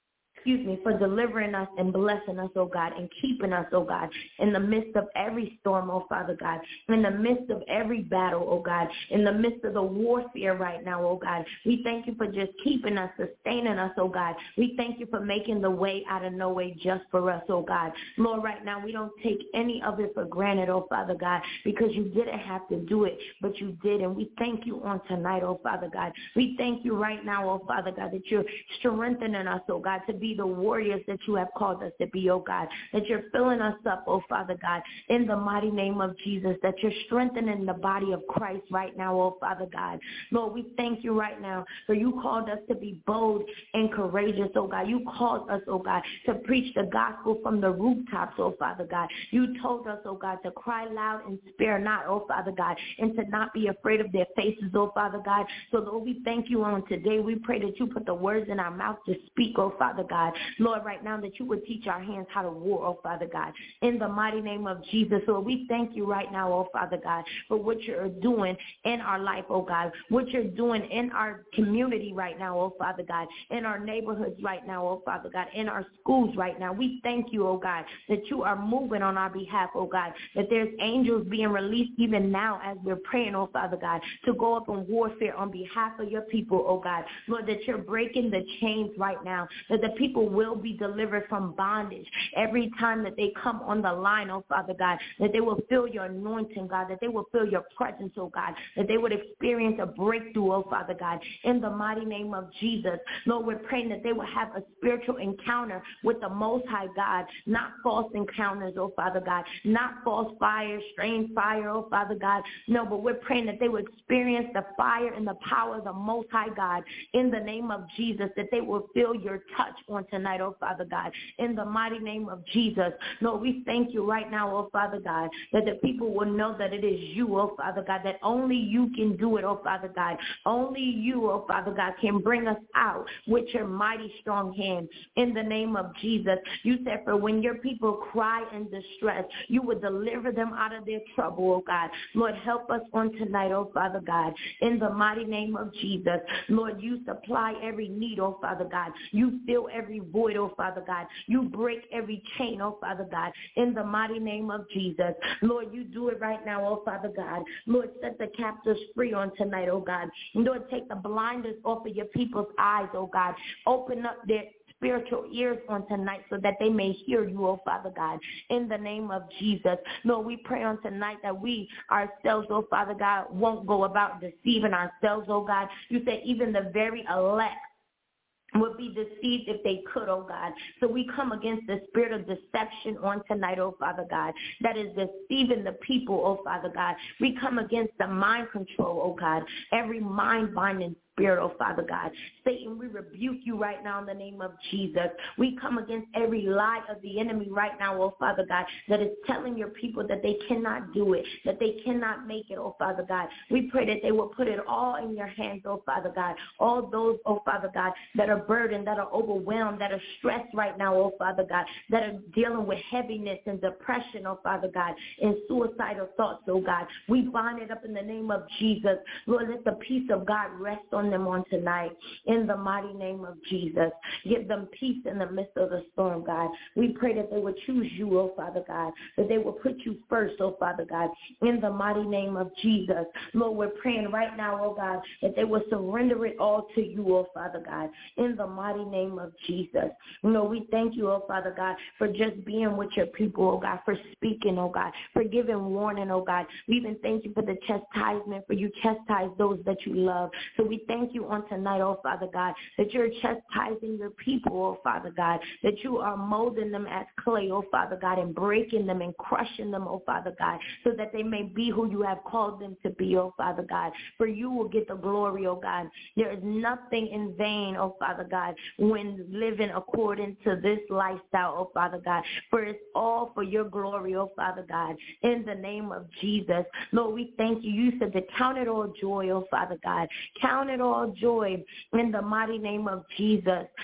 for delivering us and blessing us, oh God, and keeping us, oh God, in the midst of every storm, oh Father God, in the midst of every battle, oh God, in the midst of the warfare right now, oh God. We thank you for just keeping us, sustaining us, oh God. We thank you for making the way out of no way just for us, oh God. Lord, right now we don't take any of it for granted, oh Father God, because you didn't have to do it, but you did, and we thank you on tonight, oh Father God. We thank you right now, oh Father God, that you're strengthening us, oh God, to be the warriors that you have called us to be, oh God, that you're filling us up, oh Father God, in the mighty name of Jesus, that you're strengthening the body of Christ right now, oh Father God. Lord, we thank you right now for you called us to be bold and courageous, oh God. You called us, oh God, to preach the gospel from the rooftops, oh Father God. You told us, oh God, to cry loud and spare not, oh Father God, and to not be afraid of their faces, oh Father God. So Lord, we thank you on today. We pray that you put the words in our mouth to speak, oh Father God. Lord, right now that you would teach our hands how to war, oh Father God, in the mighty name of Jesus. Lord, we thank you right now, oh Father God, for what you're doing in our life, oh God, what you're doing in our community right now, oh Father God, in our neighborhoods right now, oh Father God, in our schools right now. We thank you, oh God, that you are moving on our behalf, oh God, that there's angels being released even now as we're praying, oh Father God, to go up in warfare on behalf of your people, oh God. Lord, that you're breaking the chains right now, that the people will be delivered from bondage every time that they come on the line, oh Father God, that they will feel your anointing, God, that they will feel your presence, oh God, that they would experience a breakthrough, oh Father God, in the mighty name of Jesus. Lord, we're praying that they will have a spiritual encounter with the Most High God, not false encounters, oh Father God, not false fire, strange fire, oh Father God. No, but we're praying that they will experience the fire and the power of the Most High God in the name of Jesus, that they will feel your touch on tonight, oh Father God, in the mighty name of Jesus. Lord, we thank you right now, oh Father God, that the people will know that it is you, oh Father God, that only you can do it, oh Father God. Only you, oh Father God, can bring us out with your mighty strong hand in the name of Jesus. You said, for when your people cry in distress, you would deliver them out of their trouble, oh God. Lord, help us on tonight, oh Father God, in the mighty name of Jesus. Lord, you supply every need, oh Father God. You fill every void, oh Father God. You break every chain, oh Father God, in the mighty name of Jesus. Lord, you do it right now, oh Father God. Lord, set the captives free on tonight, oh God. Lord, take the blinders off of your people's eyes, oh God. Open up their spiritual ears on tonight so that they may hear you, oh Father God, in the name of Jesus. Lord, we pray on tonight that we ourselves, oh Father God, won't go about deceiving ourselves, oh God. You said even the very elect would be deceived if they could, oh God. So we come against the spirit of deception on tonight, oh Father God, that is deceiving the people, oh Father God. We come against the mind control, oh God, every mind-binding spirit, oh Father God. Satan, we rebuke you right now in the name of Jesus. We come against every lie of the enemy right now, oh Father God, that is telling your people that they cannot do it, that they cannot make it, oh Father God. We pray that they will put it all in your hands, oh Father God. All those, oh Father God, that are burdened, that are overwhelmed, that are stressed right now, oh Father God, that are dealing with heaviness and depression, oh Father God, and suicidal thoughts, oh God. We bind it up in the name of Jesus. Lord, let the peace of God rest on them on tonight in the mighty name of Jesus. Give them peace in the midst of the storm, God. We pray that they would choose you, oh Father God, that they will put you first, oh Father God, in the mighty name of Jesus. Lord, we're praying right now, oh God, that they will surrender it all to you, oh Father God, in the mighty name of Jesus. Lord, we thank you, oh Father God, for just being with your people, oh God, for speaking, oh God, for giving warning, oh God. We even thank you for the chastisement, for you chastise those that you love. So we thank you on tonight, oh Father God, that you're chastising your people, oh Father God, that you are molding them as clay, oh Father God, and breaking them and crushing them, oh Father God, so that they may be who you have called them to be, oh Father God. For you will get the glory, oh God. There is nothing in vain, oh Father God, when living according to this lifestyle, oh Father God. For it's all for your glory, oh Father God, in the name of Jesus. Lord, we thank you. You said to count it all joy, oh Father God. Count it all joy in the mighty name of Jesus.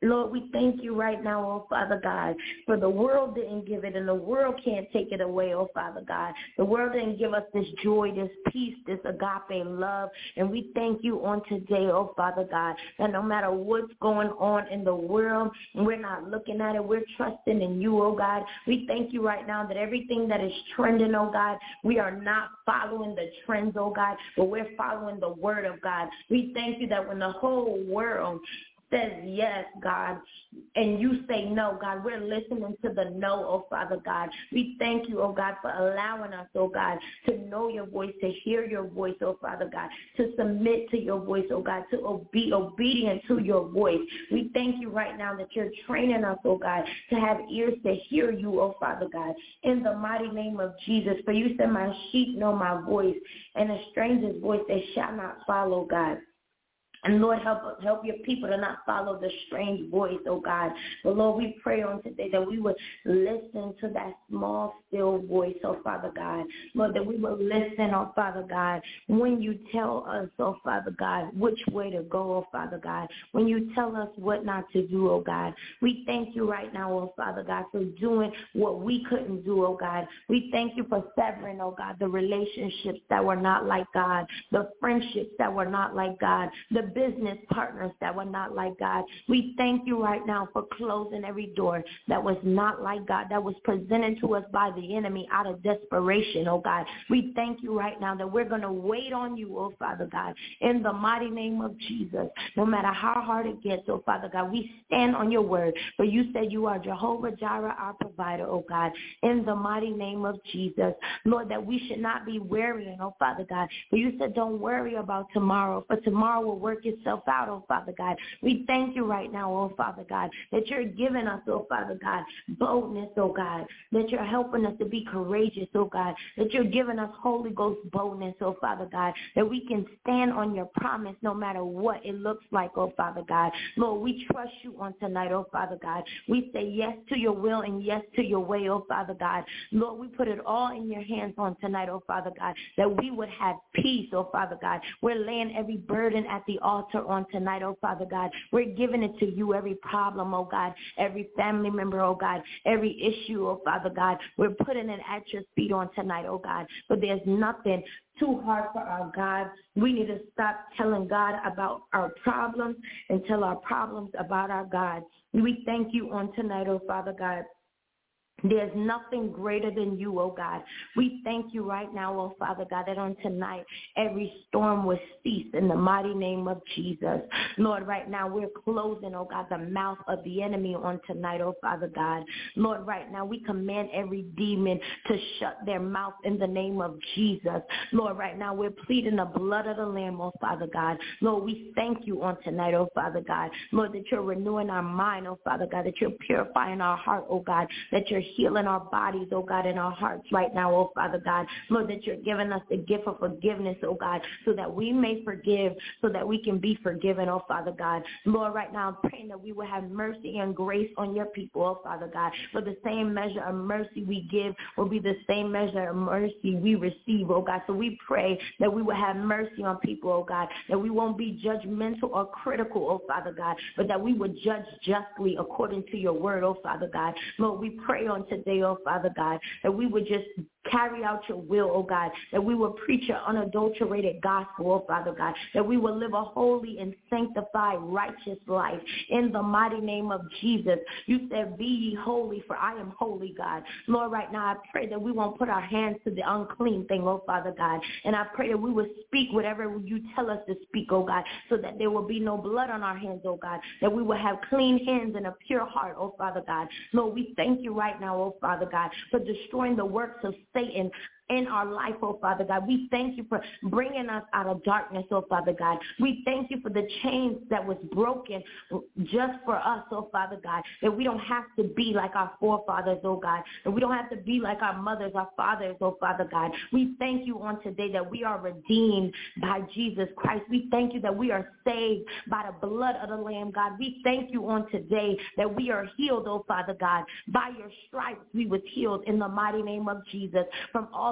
Lord, we thank you right now, oh Father God, for the world didn't give it and the world can't take it away, oh Father God. The world didn't give us this joy, this peace, this agape love. And we thank you on today, oh Father God, that no matter what's going on in the world, we're not looking at it, we're trusting in you, oh God. We thank you right now that everything that is trending, oh God, we are not following the trends, oh God, but we're following the word of God. We thank you that when the whole world says yes, God, and you say no, God, we're listening to the no, oh Father God. We thank you, oh God, for allowing us, oh God, to know your voice, to hear your voice, oh Father God, to submit to your voice, oh God, to be obedient to your voice. We thank you right now that you're training us, oh God, to have ears to hear you, oh Father God, in the mighty name of Jesus. For you said, my sheep know my voice, and a stranger's voice they shall not follow, God. And Lord, help your people to not follow the strange voice, oh God. But Lord, we pray on today that we would listen to that small, still voice, oh Father God. Lord, that we would listen, oh Father God, when you tell us, oh Father God, which way to go, oh Father God. When you tell us what not to do, oh God. We thank you right now, oh Father God, for doing what we couldn't do, oh God. We thank you for severing, oh God, the relationships that were not like God, the friendships that were not like God, the business partners that were not like God. We thank you right now for closing every door that was not like God, that was presented to us by the enemy out of desperation, oh God. We thank you right now that we're going to wait on you, oh Father God, in the mighty name of Jesus. No matter how hard it gets, oh Father God, we stand on your word. For you said you are Jehovah Jireh, our provider, oh God, in the mighty name of Jesus. Lord, that we should not be worrying, oh Father God. For you said don't worry about tomorrow, for tomorrow will work itself out, oh Father God. We thank you right now, oh Father God, that you're giving us, oh Father God, boldness, oh God, that you're helping us to be courageous, oh God, that you're giving us Holy Ghost boldness, oh Father God, that we can stand on your promise no matter what it looks like, oh Father God. Lord, we trust you on tonight, oh Father God. We say yes to your will and yes to your way, oh Father God. Lord, we put it all in your hands on tonight, oh Father God, that we would have peace, oh Father God. We're laying every burden at the altar on tonight, oh Father God. We're giving it to you, every problem, oh God, every family member, oh God, every issue, oh Father God. We're putting it at your feet on tonight, oh God. But there's nothing too hard for our God. We need to stop telling God about our problems and tell our problems about our God. We thank you on tonight, oh Father God. There's nothing greater than you, oh God. We thank you right now, oh Father God, that on tonight every storm will cease in the mighty name of Jesus. Lord, right now we're closing, oh God, the mouth of the enemy on tonight, oh Father God. Lord, right now we command every demon to shut their mouth in the name of Jesus. Lord, right now we're pleading the blood of the Lamb, oh Father God. Lord, we thank you on tonight, oh Father God. Lord, that you're renewing our mind, oh Father God, that you're purifying our heart, oh God, that you're healing our bodies, oh God, and our hearts right now, oh Father God. Lord, that you're giving us the gift of forgiveness, oh God, so that we may forgive, so that we can be forgiven, oh Father God. Lord, right now I'm praying that we will have mercy and grace on your people, oh Father God. For the same measure of mercy we give will be the same measure of mercy we receive, oh God. So we pray that we will have mercy on people, oh God, that we won't be judgmental or critical, oh Father God, but that we would judge justly according to your word, oh Father God. Lord, we pray on today, oh Father God, that we would just carry out your will, oh God, that we will preach your unadulterated gospel, oh Father God, that we will live a holy and sanctified, righteous life in the mighty name of Jesus. You said, be ye holy, for I am holy, God. Lord, right now I pray that we won't put our hands to the unclean thing, oh Father God, and I pray that we will speak whatever you tell us to speak, oh God, so that there will be no blood on our hands, oh God, that we will have clean hands and a pure heart, oh Father God. Lord, we thank you right now, oh Father God, for destroying the works of Satan in our life, oh Father God. We thank you for bringing us out of darkness, oh Father God. We thank you for the chains that was broken just for us, oh Father God, that we don't have to be like our forefathers, oh God, that we don't have to be like our mothers, our fathers, oh Father God. We thank you on today that we are redeemed by Jesus Christ. We thank you that we are saved by the blood of the Lamb, God. We thank you on today that we are healed, oh Father God. By your stripes we was healed in the mighty name of Jesus from all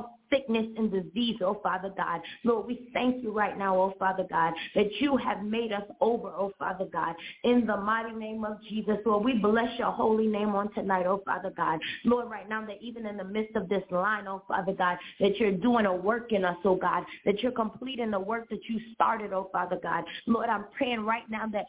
cause sickness and disease, oh Father God. Lord, we thank you right now, oh Father God, that you have made us over, oh Father God, in the mighty name of Jesus. Lord, we bless your holy name on tonight, oh Father God. Lord, right now that even in the midst of this line, oh Father God, that you're doing a work in us, oh God, that you're completing the work that you started, oh Father God. Lord, I'm praying right now that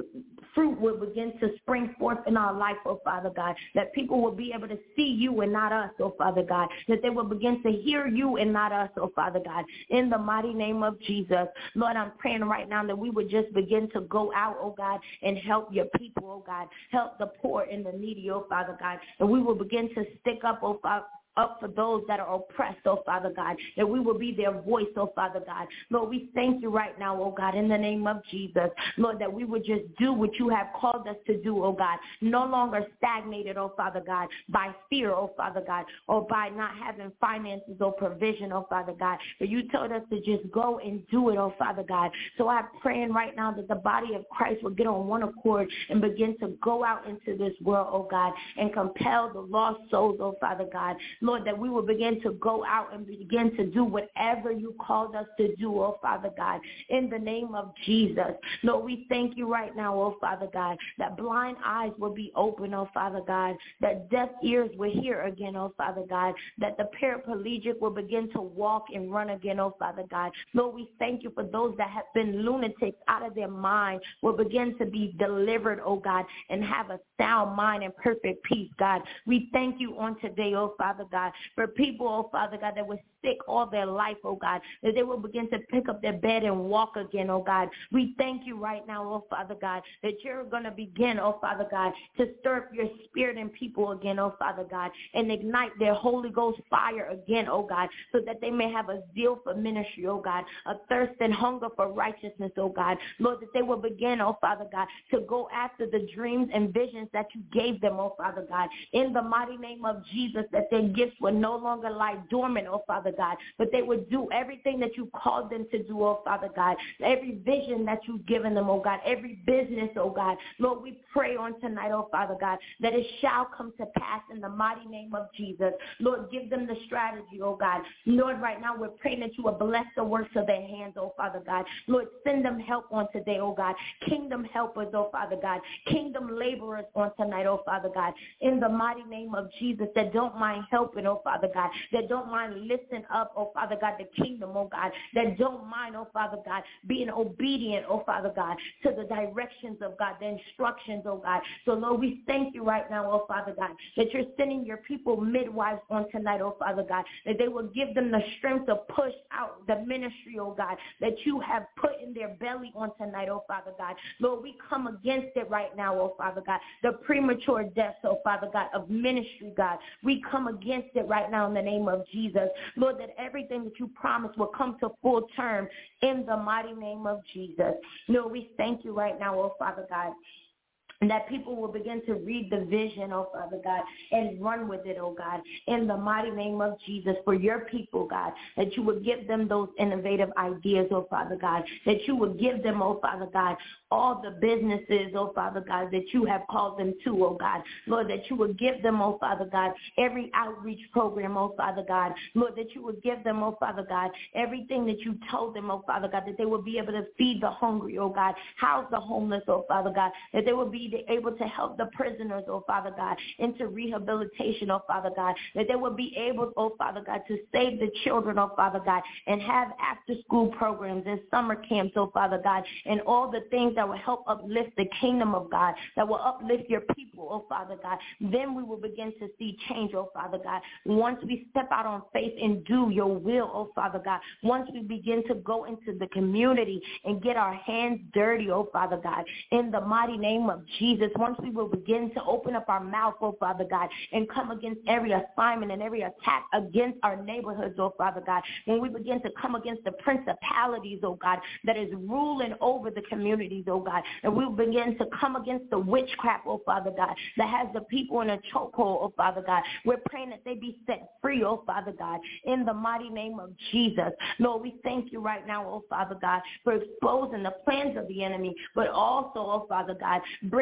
fruit will begin to spring forth in our life, oh Father God, that people will be able to see you and not us, oh Father God, that they will begin to hear you and not us, oh Father God, in the mighty name of Jesus. Lord, I'm praying right now that we would just begin to go out, oh God, and help your people, oh God, help the poor and the needy, oh Father God, and we will begin to stick up, oh Father, up for those that are oppressed, oh Father God, that we will be their voice, oh Father God. Lord, we thank you right now, oh God, in the name of Jesus, Lord, that we would just do what you have called us to do, oh God, no longer stagnated, oh Father God, by fear, oh Father God, or by not having finances or provision, oh Father God, but you told us to just go and do it, oh Father God. So I'm praying right now that the body of Christ will get on one accord and begin to go out into this world, oh God, and compel the lost souls, oh Father God. Lord, that we will begin to go out and begin to do whatever you called us to do, oh Father God, in the name of Jesus. Lord, we thank you right now, oh Father God, that blind eyes will be open, oh Father God, that deaf ears will hear again, oh Father God, that the paraplegic will begin to walk and run again, oh Father God. Lord, we thank you for those that have been lunatics out of their mind will begin to be delivered, oh God, and have a sound mind and perfect peace, God. We thank you on today, oh Father God, for people, oh Father God, that were sick all their life, oh God, that they will begin to pick up their bed and walk again, oh God. We thank you right now, oh Father God, that you're going to begin, oh Father God, to stir up your spirit in people again, oh Father God, and ignite their Holy Ghost fire again, oh God, so that they may have a zeal for ministry, oh God, a thirst and hunger for righteousness, oh God. Lord, that they will begin, oh Father God, to go after the dreams and visions that you gave them, oh Father God, in the mighty name of Jesus, that their gifts would no longer lie dormant, oh Father God, but they would do everything that you called them to do, oh Father God, every vision that you've given them, oh God, every business, oh God. Lord, we pray on tonight, oh Father God, that it shall come to pass in the mighty name of Jesus. Lord, give them the strategy, oh God. Lord, right now we're praying that you will bless the works of their hands, oh Father God. Lord, send them help on today, oh God. Kingdom helpers, oh Father God. Kingdom laborers on tonight, oh Father God. In the mighty name of Jesus, that don't mind helping, oh Father God, that don't mind lifting up, oh Father God, the kingdom, oh God, that don't mind, oh Father God, being obedient, oh Father God, to the directions of God, the instructions, oh God. So Lord, we thank you right now, oh Father God, that you're sending your people midwives on tonight, oh Father God, that they will give them the strength to push out the ministry, oh God, that you have put in their belly on tonight, oh Father God. Lord, we come against it right now, oh Father God, the premature deaths, oh Father God, of ministry, God. We come against it right now in the name of Jesus. Lord, that everything that you promised will come to full term in the mighty name of Jesus. Lord, we thank you right now, oh Father God, and that people will begin to read the vision, oh Father God, and run with it, oh God, in the mighty name of Jesus, for your people, God, that you would give them those innovative ideas, oh Father God, that you would give them, oh Father God, all the businesses, oh Father God, that you have called them to, oh God. Lord, that you would give them, oh Father God, every outreach program, oh Father God. Lord, that you would give them, oh Father God, everything that you told them, oh Father God, that they would be able to feed the hungry, oh God, house the homeless, oh Father God, that they would be able to help the prisoners, oh Father God, into rehabilitation, oh Father God, that they would be able, oh Father God, to save the children, oh Father God, and have after-school programs and summer camps, oh Father God, and all the things that will help uplift the kingdom of God, that will uplift your people, oh Father God. Then we will begin to see change, oh Father God. Once we step out on faith and do your will, oh Father God, once we begin to go into the community and get our hands dirty, oh Father God, in the mighty name of Jesus, once we will begin to open up our mouth, oh Father God, and come against every assignment and every attack against our neighborhoods, oh Father God, when we begin to come against the principalities, oh God, that is ruling over the communities, oh God, and we will begin to come against the witchcraft, oh Father God, that has the people in a chokehold, oh Father God. We're praying that they be set free, oh Father God, in the mighty name of Jesus. Lord, we thank you right now, oh Father God, for exposing the plans of the enemy, but also, oh Father God, bring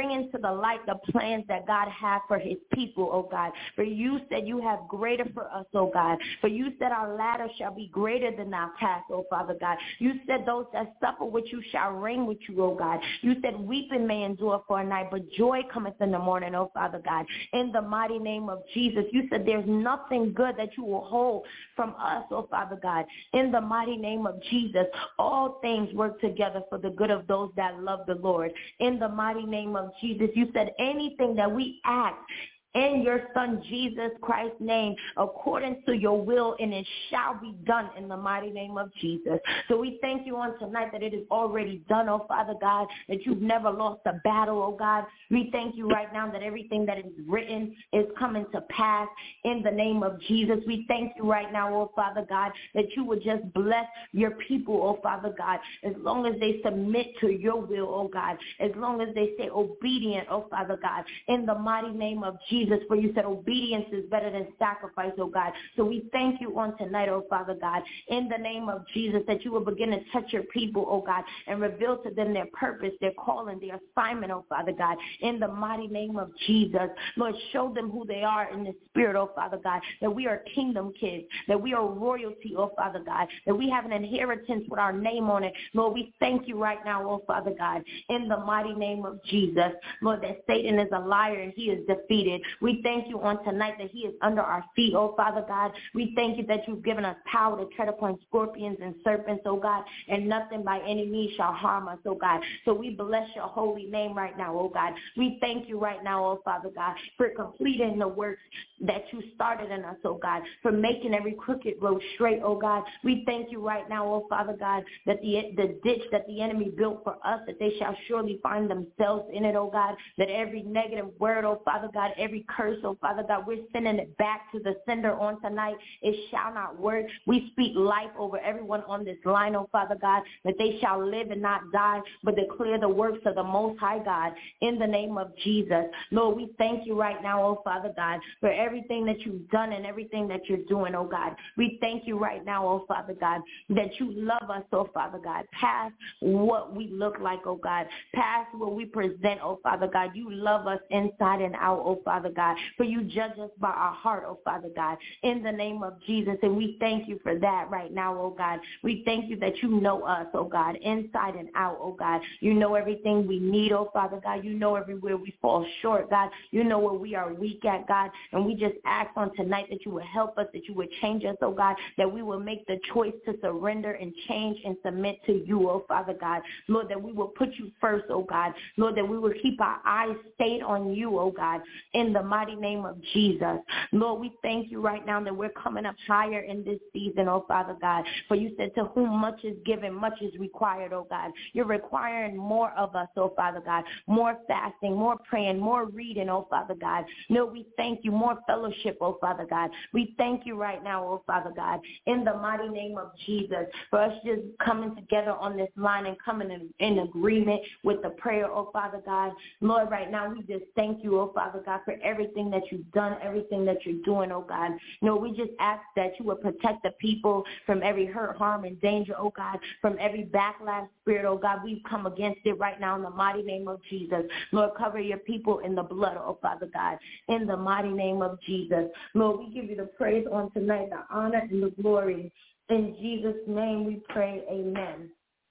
bring into the light the plans that God has for his people, oh God. For you said you have greater for us, oh God. For you said our latter shall be greater than our past, oh Father God. You said those that suffer with you shall reign with you, oh God. You said weeping may endure for a night, but joy cometh in the morning, oh Father God. In the mighty name of Jesus, you said there's nothing good that you will hold from us, oh Father God. In the mighty name of Jesus, all things work together for the good of those that love the Lord. In the mighty name of Jesus, you said anything that we ask in your Son Jesus Christ's name, according to your will, and it shall be done in the mighty name of Jesus. So we thank you on tonight that it is already done, oh Father God, that you've never lost a battle, oh God. We thank you right now that everything that is written is coming to pass in the name of Jesus. We thank you right now, oh Father God, that you would just bless your people, oh Father God, as long as they submit to your will, oh God, as long as they stay obedient, oh Father God, in the mighty name of Jesus. For you said obedience is better than sacrifice, oh God. So we thank you on tonight, oh Father God, in the name of Jesus, that you will begin to touch your people, oh God, and reveal to them their purpose, their calling, their assignment, oh Father God, in the mighty name of Jesus. Lord, show them who they are in the spirit, oh Father God, that we are kingdom kids, that we are royalty, oh Father God, that we have an inheritance with our name on it. Lord, we thank you right now, oh Father God, in the mighty name of Jesus. Lord, that Satan is a liar and he is defeated. We thank you on tonight that he is under our feet, oh Father God. We thank you that you've given us power to tread upon scorpions and serpents, oh God, and nothing by any means shall harm us, oh God. So we bless your holy name right now, oh God. We thank you right now, oh Father God, for completing the works that you started in us, oh God, for making every crooked road straight, oh God. We thank you right now, oh Father God, that the ditch that the enemy built for us, that they shall surely find themselves in it, oh God, that every negative word, oh Father God, every curse, oh Father God, we're sending it back to the sender on tonight. It shall not work. We speak life over everyone on this line, oh Father God, that they shall live and not die, but declare the works of the Most High God in the name of Jesus. Lord, we thank you right now, oh Father God, for everything that you've done and everything that you're doing, oh God. We thank you right now, oh Father God, that you love us, oh Father God, past what we look like, oh God, past what we present, oh Father God. You love us inside and out, oh Father God, for you judge us by our heart, oh Father God, in the name of Jesus, and we thank you for that right now, oh God. We thank you that you know us, oh God, inside and out, oh God. You know everything we need, oh Father God. You know everywhere we fall short, God. You know where we are weak at, God, and we just ask on tonight that you would help us, that you would change us, oh God, that we will make the choice to surrender and change and submit to you, oh Father God. Lord, that we will put you first, oh God. Lord, that we will keep our eyes stayed on you, oh God, in the mighty name of Jesus. Lord, we thank you right now that we're coming up higher in this season, oh Father God. For you said to whom much is given, much is required, oh God. You're requiring more of us, oh Father God. More fasting, more praying, more reading, oh Father God. Lord, we thank you. More fellowship, oh Father God. We thank you right now, oh Father God, in the mighty name of Jesus, for us just coming together on this line and coming in agreement with the prayer, oh Father God. Lord, right now we just thank you, oh Father God, for everything that you've done, everything that you're doing, oh God. Lord, we just ask that you would protect the people from every hurt, harm, and danger, oh God, from every backlash spirit, oh God. We come against it right now in the mighty name of Jesus. Lord, cover your people in the blood, oh Father God, in the mighty name of Jesus. Lord, we give you the praise on tonight, the honor and the glory. In Jesus' name we pray, amen.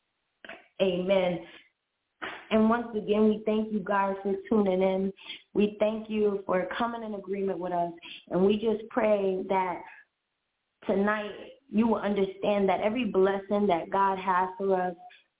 Amen. And once again, we thank you guys for tuning in. We thank you for coming in agreement with us. And we just pray that tonight you will understand that every blessing that God has for us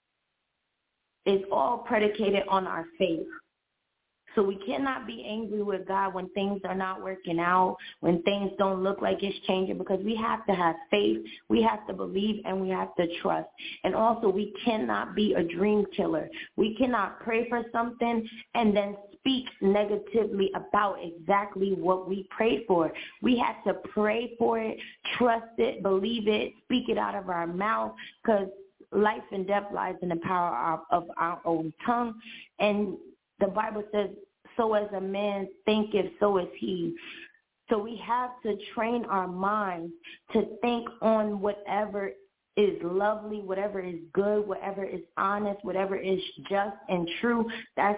is all predicated on our faith. So we cannot be angry with God when things are not working out, when things don't look like it's changing, because we have to have faith, we have to believe, and we have to trust. And also, we cannot be a dream killer. We cannot pray for something and then speak negatively about exactly what we prayed for. We have to pray for it, trust it, believe it, speak it out of our mouth, because life and death lies in the power of our own tongue. And the Bible says, so as a man thinketh, so is he. So we have to train our minds to think on whatever is lovely, whatever is good, whatever is honest, whatever is just and true. That's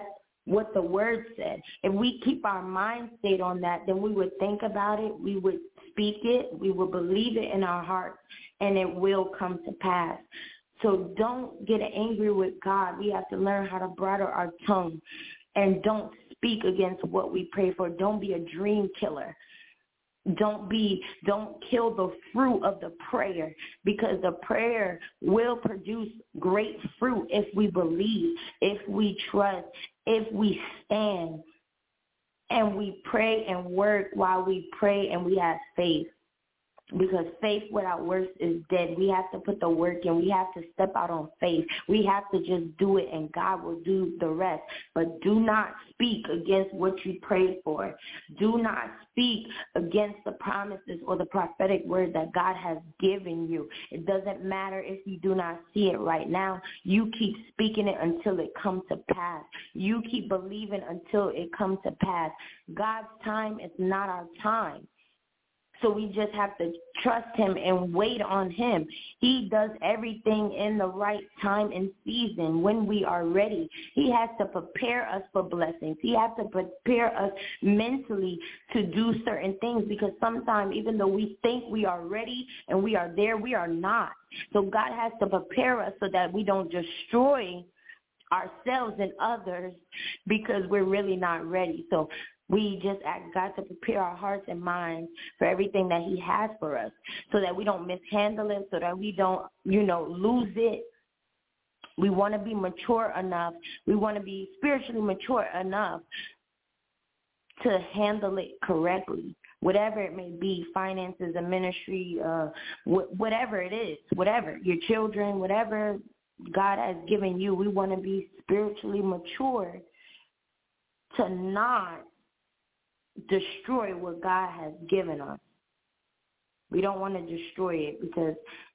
what the word said. If we keep our mind stayed on that, then we would think about it, we would speak it, we would believe it in our hearts, and it will come to pass. So don't get angry with God. We have to learn how to bridle our tongue and don't speak against what we pray for. Don't be a dream killer. Don't kill the fruit of the prayer, because the prayer will produce great fruit if we believe, if we trust, if we stand, and we pray and work while we pray and we have faith. Because faith without works is dead. We have to put the work in. We have to step out on faith. We have to just do it, and God will do the rest. But do not speak against what you prayed for. Do not speak against the promises or the prophetic word that God has given you. It doesn't matter if you do not see it right now. You keep speaking it until it comes to pass. You keep believing until it comes to pass. God's time is not our time. So we just have to trust him and wait on him. He does everything in the right time and season when we are ready. He has to prepare us for blessings. He has to prepare us mentally to do certain things, because sometimes even though we think we are ready and we are there, we are not. So God has to prepare us so that we don't destroy ourselves and others because we're really not ready. So we just ask God to prepare our hearts and minds for everything that he has for us, so that we don't mishandle it, so that we don't, lose it. We want to be mature enough. We want to be spiritually mature enough to handle it correctly, whatever it may be, finances, a ministry, whatever it is, whatever, your children, whatever God has given you. We want to be spiritually mature to not destroy what God has given us. We don't want to destroy it, because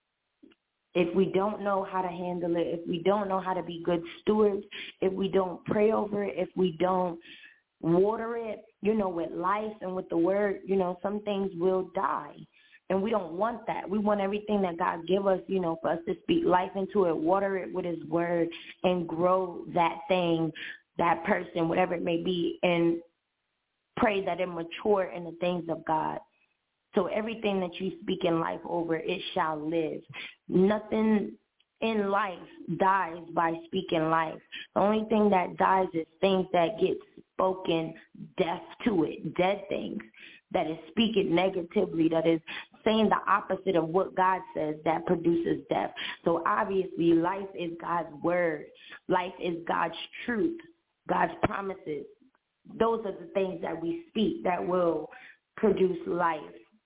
if we don't know how to handle it, if we don't know how to be good stewards, if we don't pray over it, if we don't water it, with life and with the word, some things will die. And we don't want that. We want everything that God give us, for us to speak life into it, water it with his word, and grow that thing, that person, whatever it may be, and pray that it mature in the things of God. So everything that you speak in life over, it shall live. Nothing in life dies by speaking life. The only thing that dies is things that get spoken death to it, dead things, that is speaking negatively, that is saying the opposite of what God says, that produces death. So obviously life is God's word. Life is God's truth, God's promises. Those are the things that we speak that will produce life,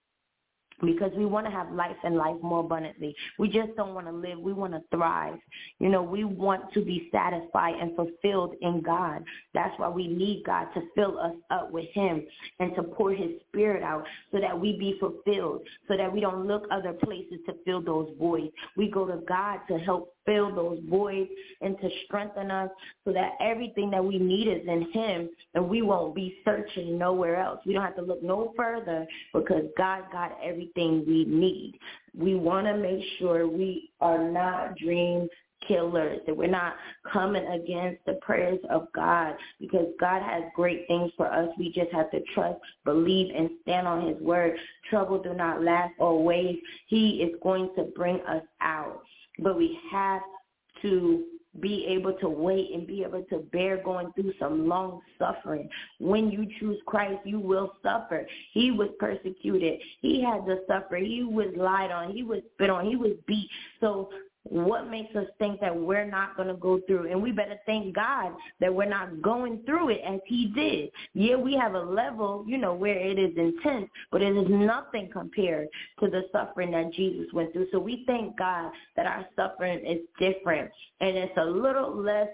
because we want to have life and life more abundantly. We just don't want to live. We want to thrive. We want to be satisfied and fulfilled in God. That's why we need God to fill us up with him and to pour his spirit out, so that we be fulfilled, so that we don't look other places to fill those voids. We go to God to help fill those voids and to strengthen us, so that everything that we need is in him, and we won't be searching nowhere else. We don't have to look no further, because God got everything we need. We want to make sure we are not dream killers, that we're not coming against the prayers of God, because God has great things for us. We just have to trust, believe, and stand on his word. Trouble do not last always. He is going to bring us out. But we have to be able to wait and be able to bear going through some long suffering. When you choose Christ, you will suffer. He was persecuted. He had to suffer. He was lied on. He was spit on. He was beat. So what makes us think that we're not going to go through? And we better thank God that we're not going through it as he did. Yeah, we have a level, where it is intense, but it is nothing compared to the suffering that Jesus went through. So we thank God that our suffering is different, and it's a little less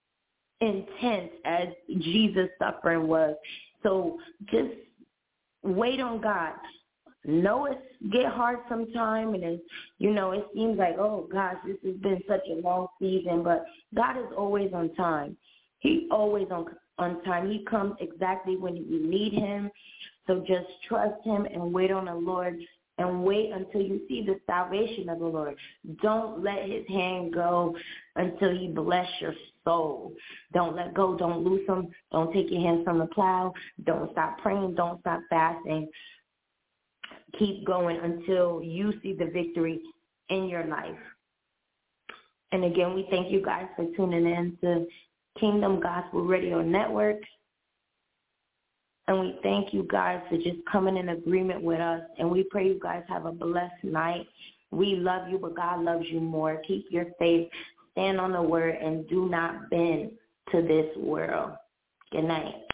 intense as Jesus' suffering was. So just wait on God. know it get hard sometime, and it seems like, oh gosh, this has been such a long season, but God is always on time. He's always on time. He comes exactly when you need him. So just trust him and wait on the Lord and wait until you see the salvation of the Lord. Don't let his hand go until he bless your soul. Don't let go. Don't lose him. Don't take your hands from the plow. Don't stop praying. Don't stop fasting. Keep going until you see the victory in your life. And again, we thank you guys for tuning in to Kingdom Gospel Radio Network. And we thank you guys for just coming in agreement with us. And we pray you guys have a blessed night. We love you, but God loves you more. Keep your faith. Stand on the word and do not bend to this world. Good night.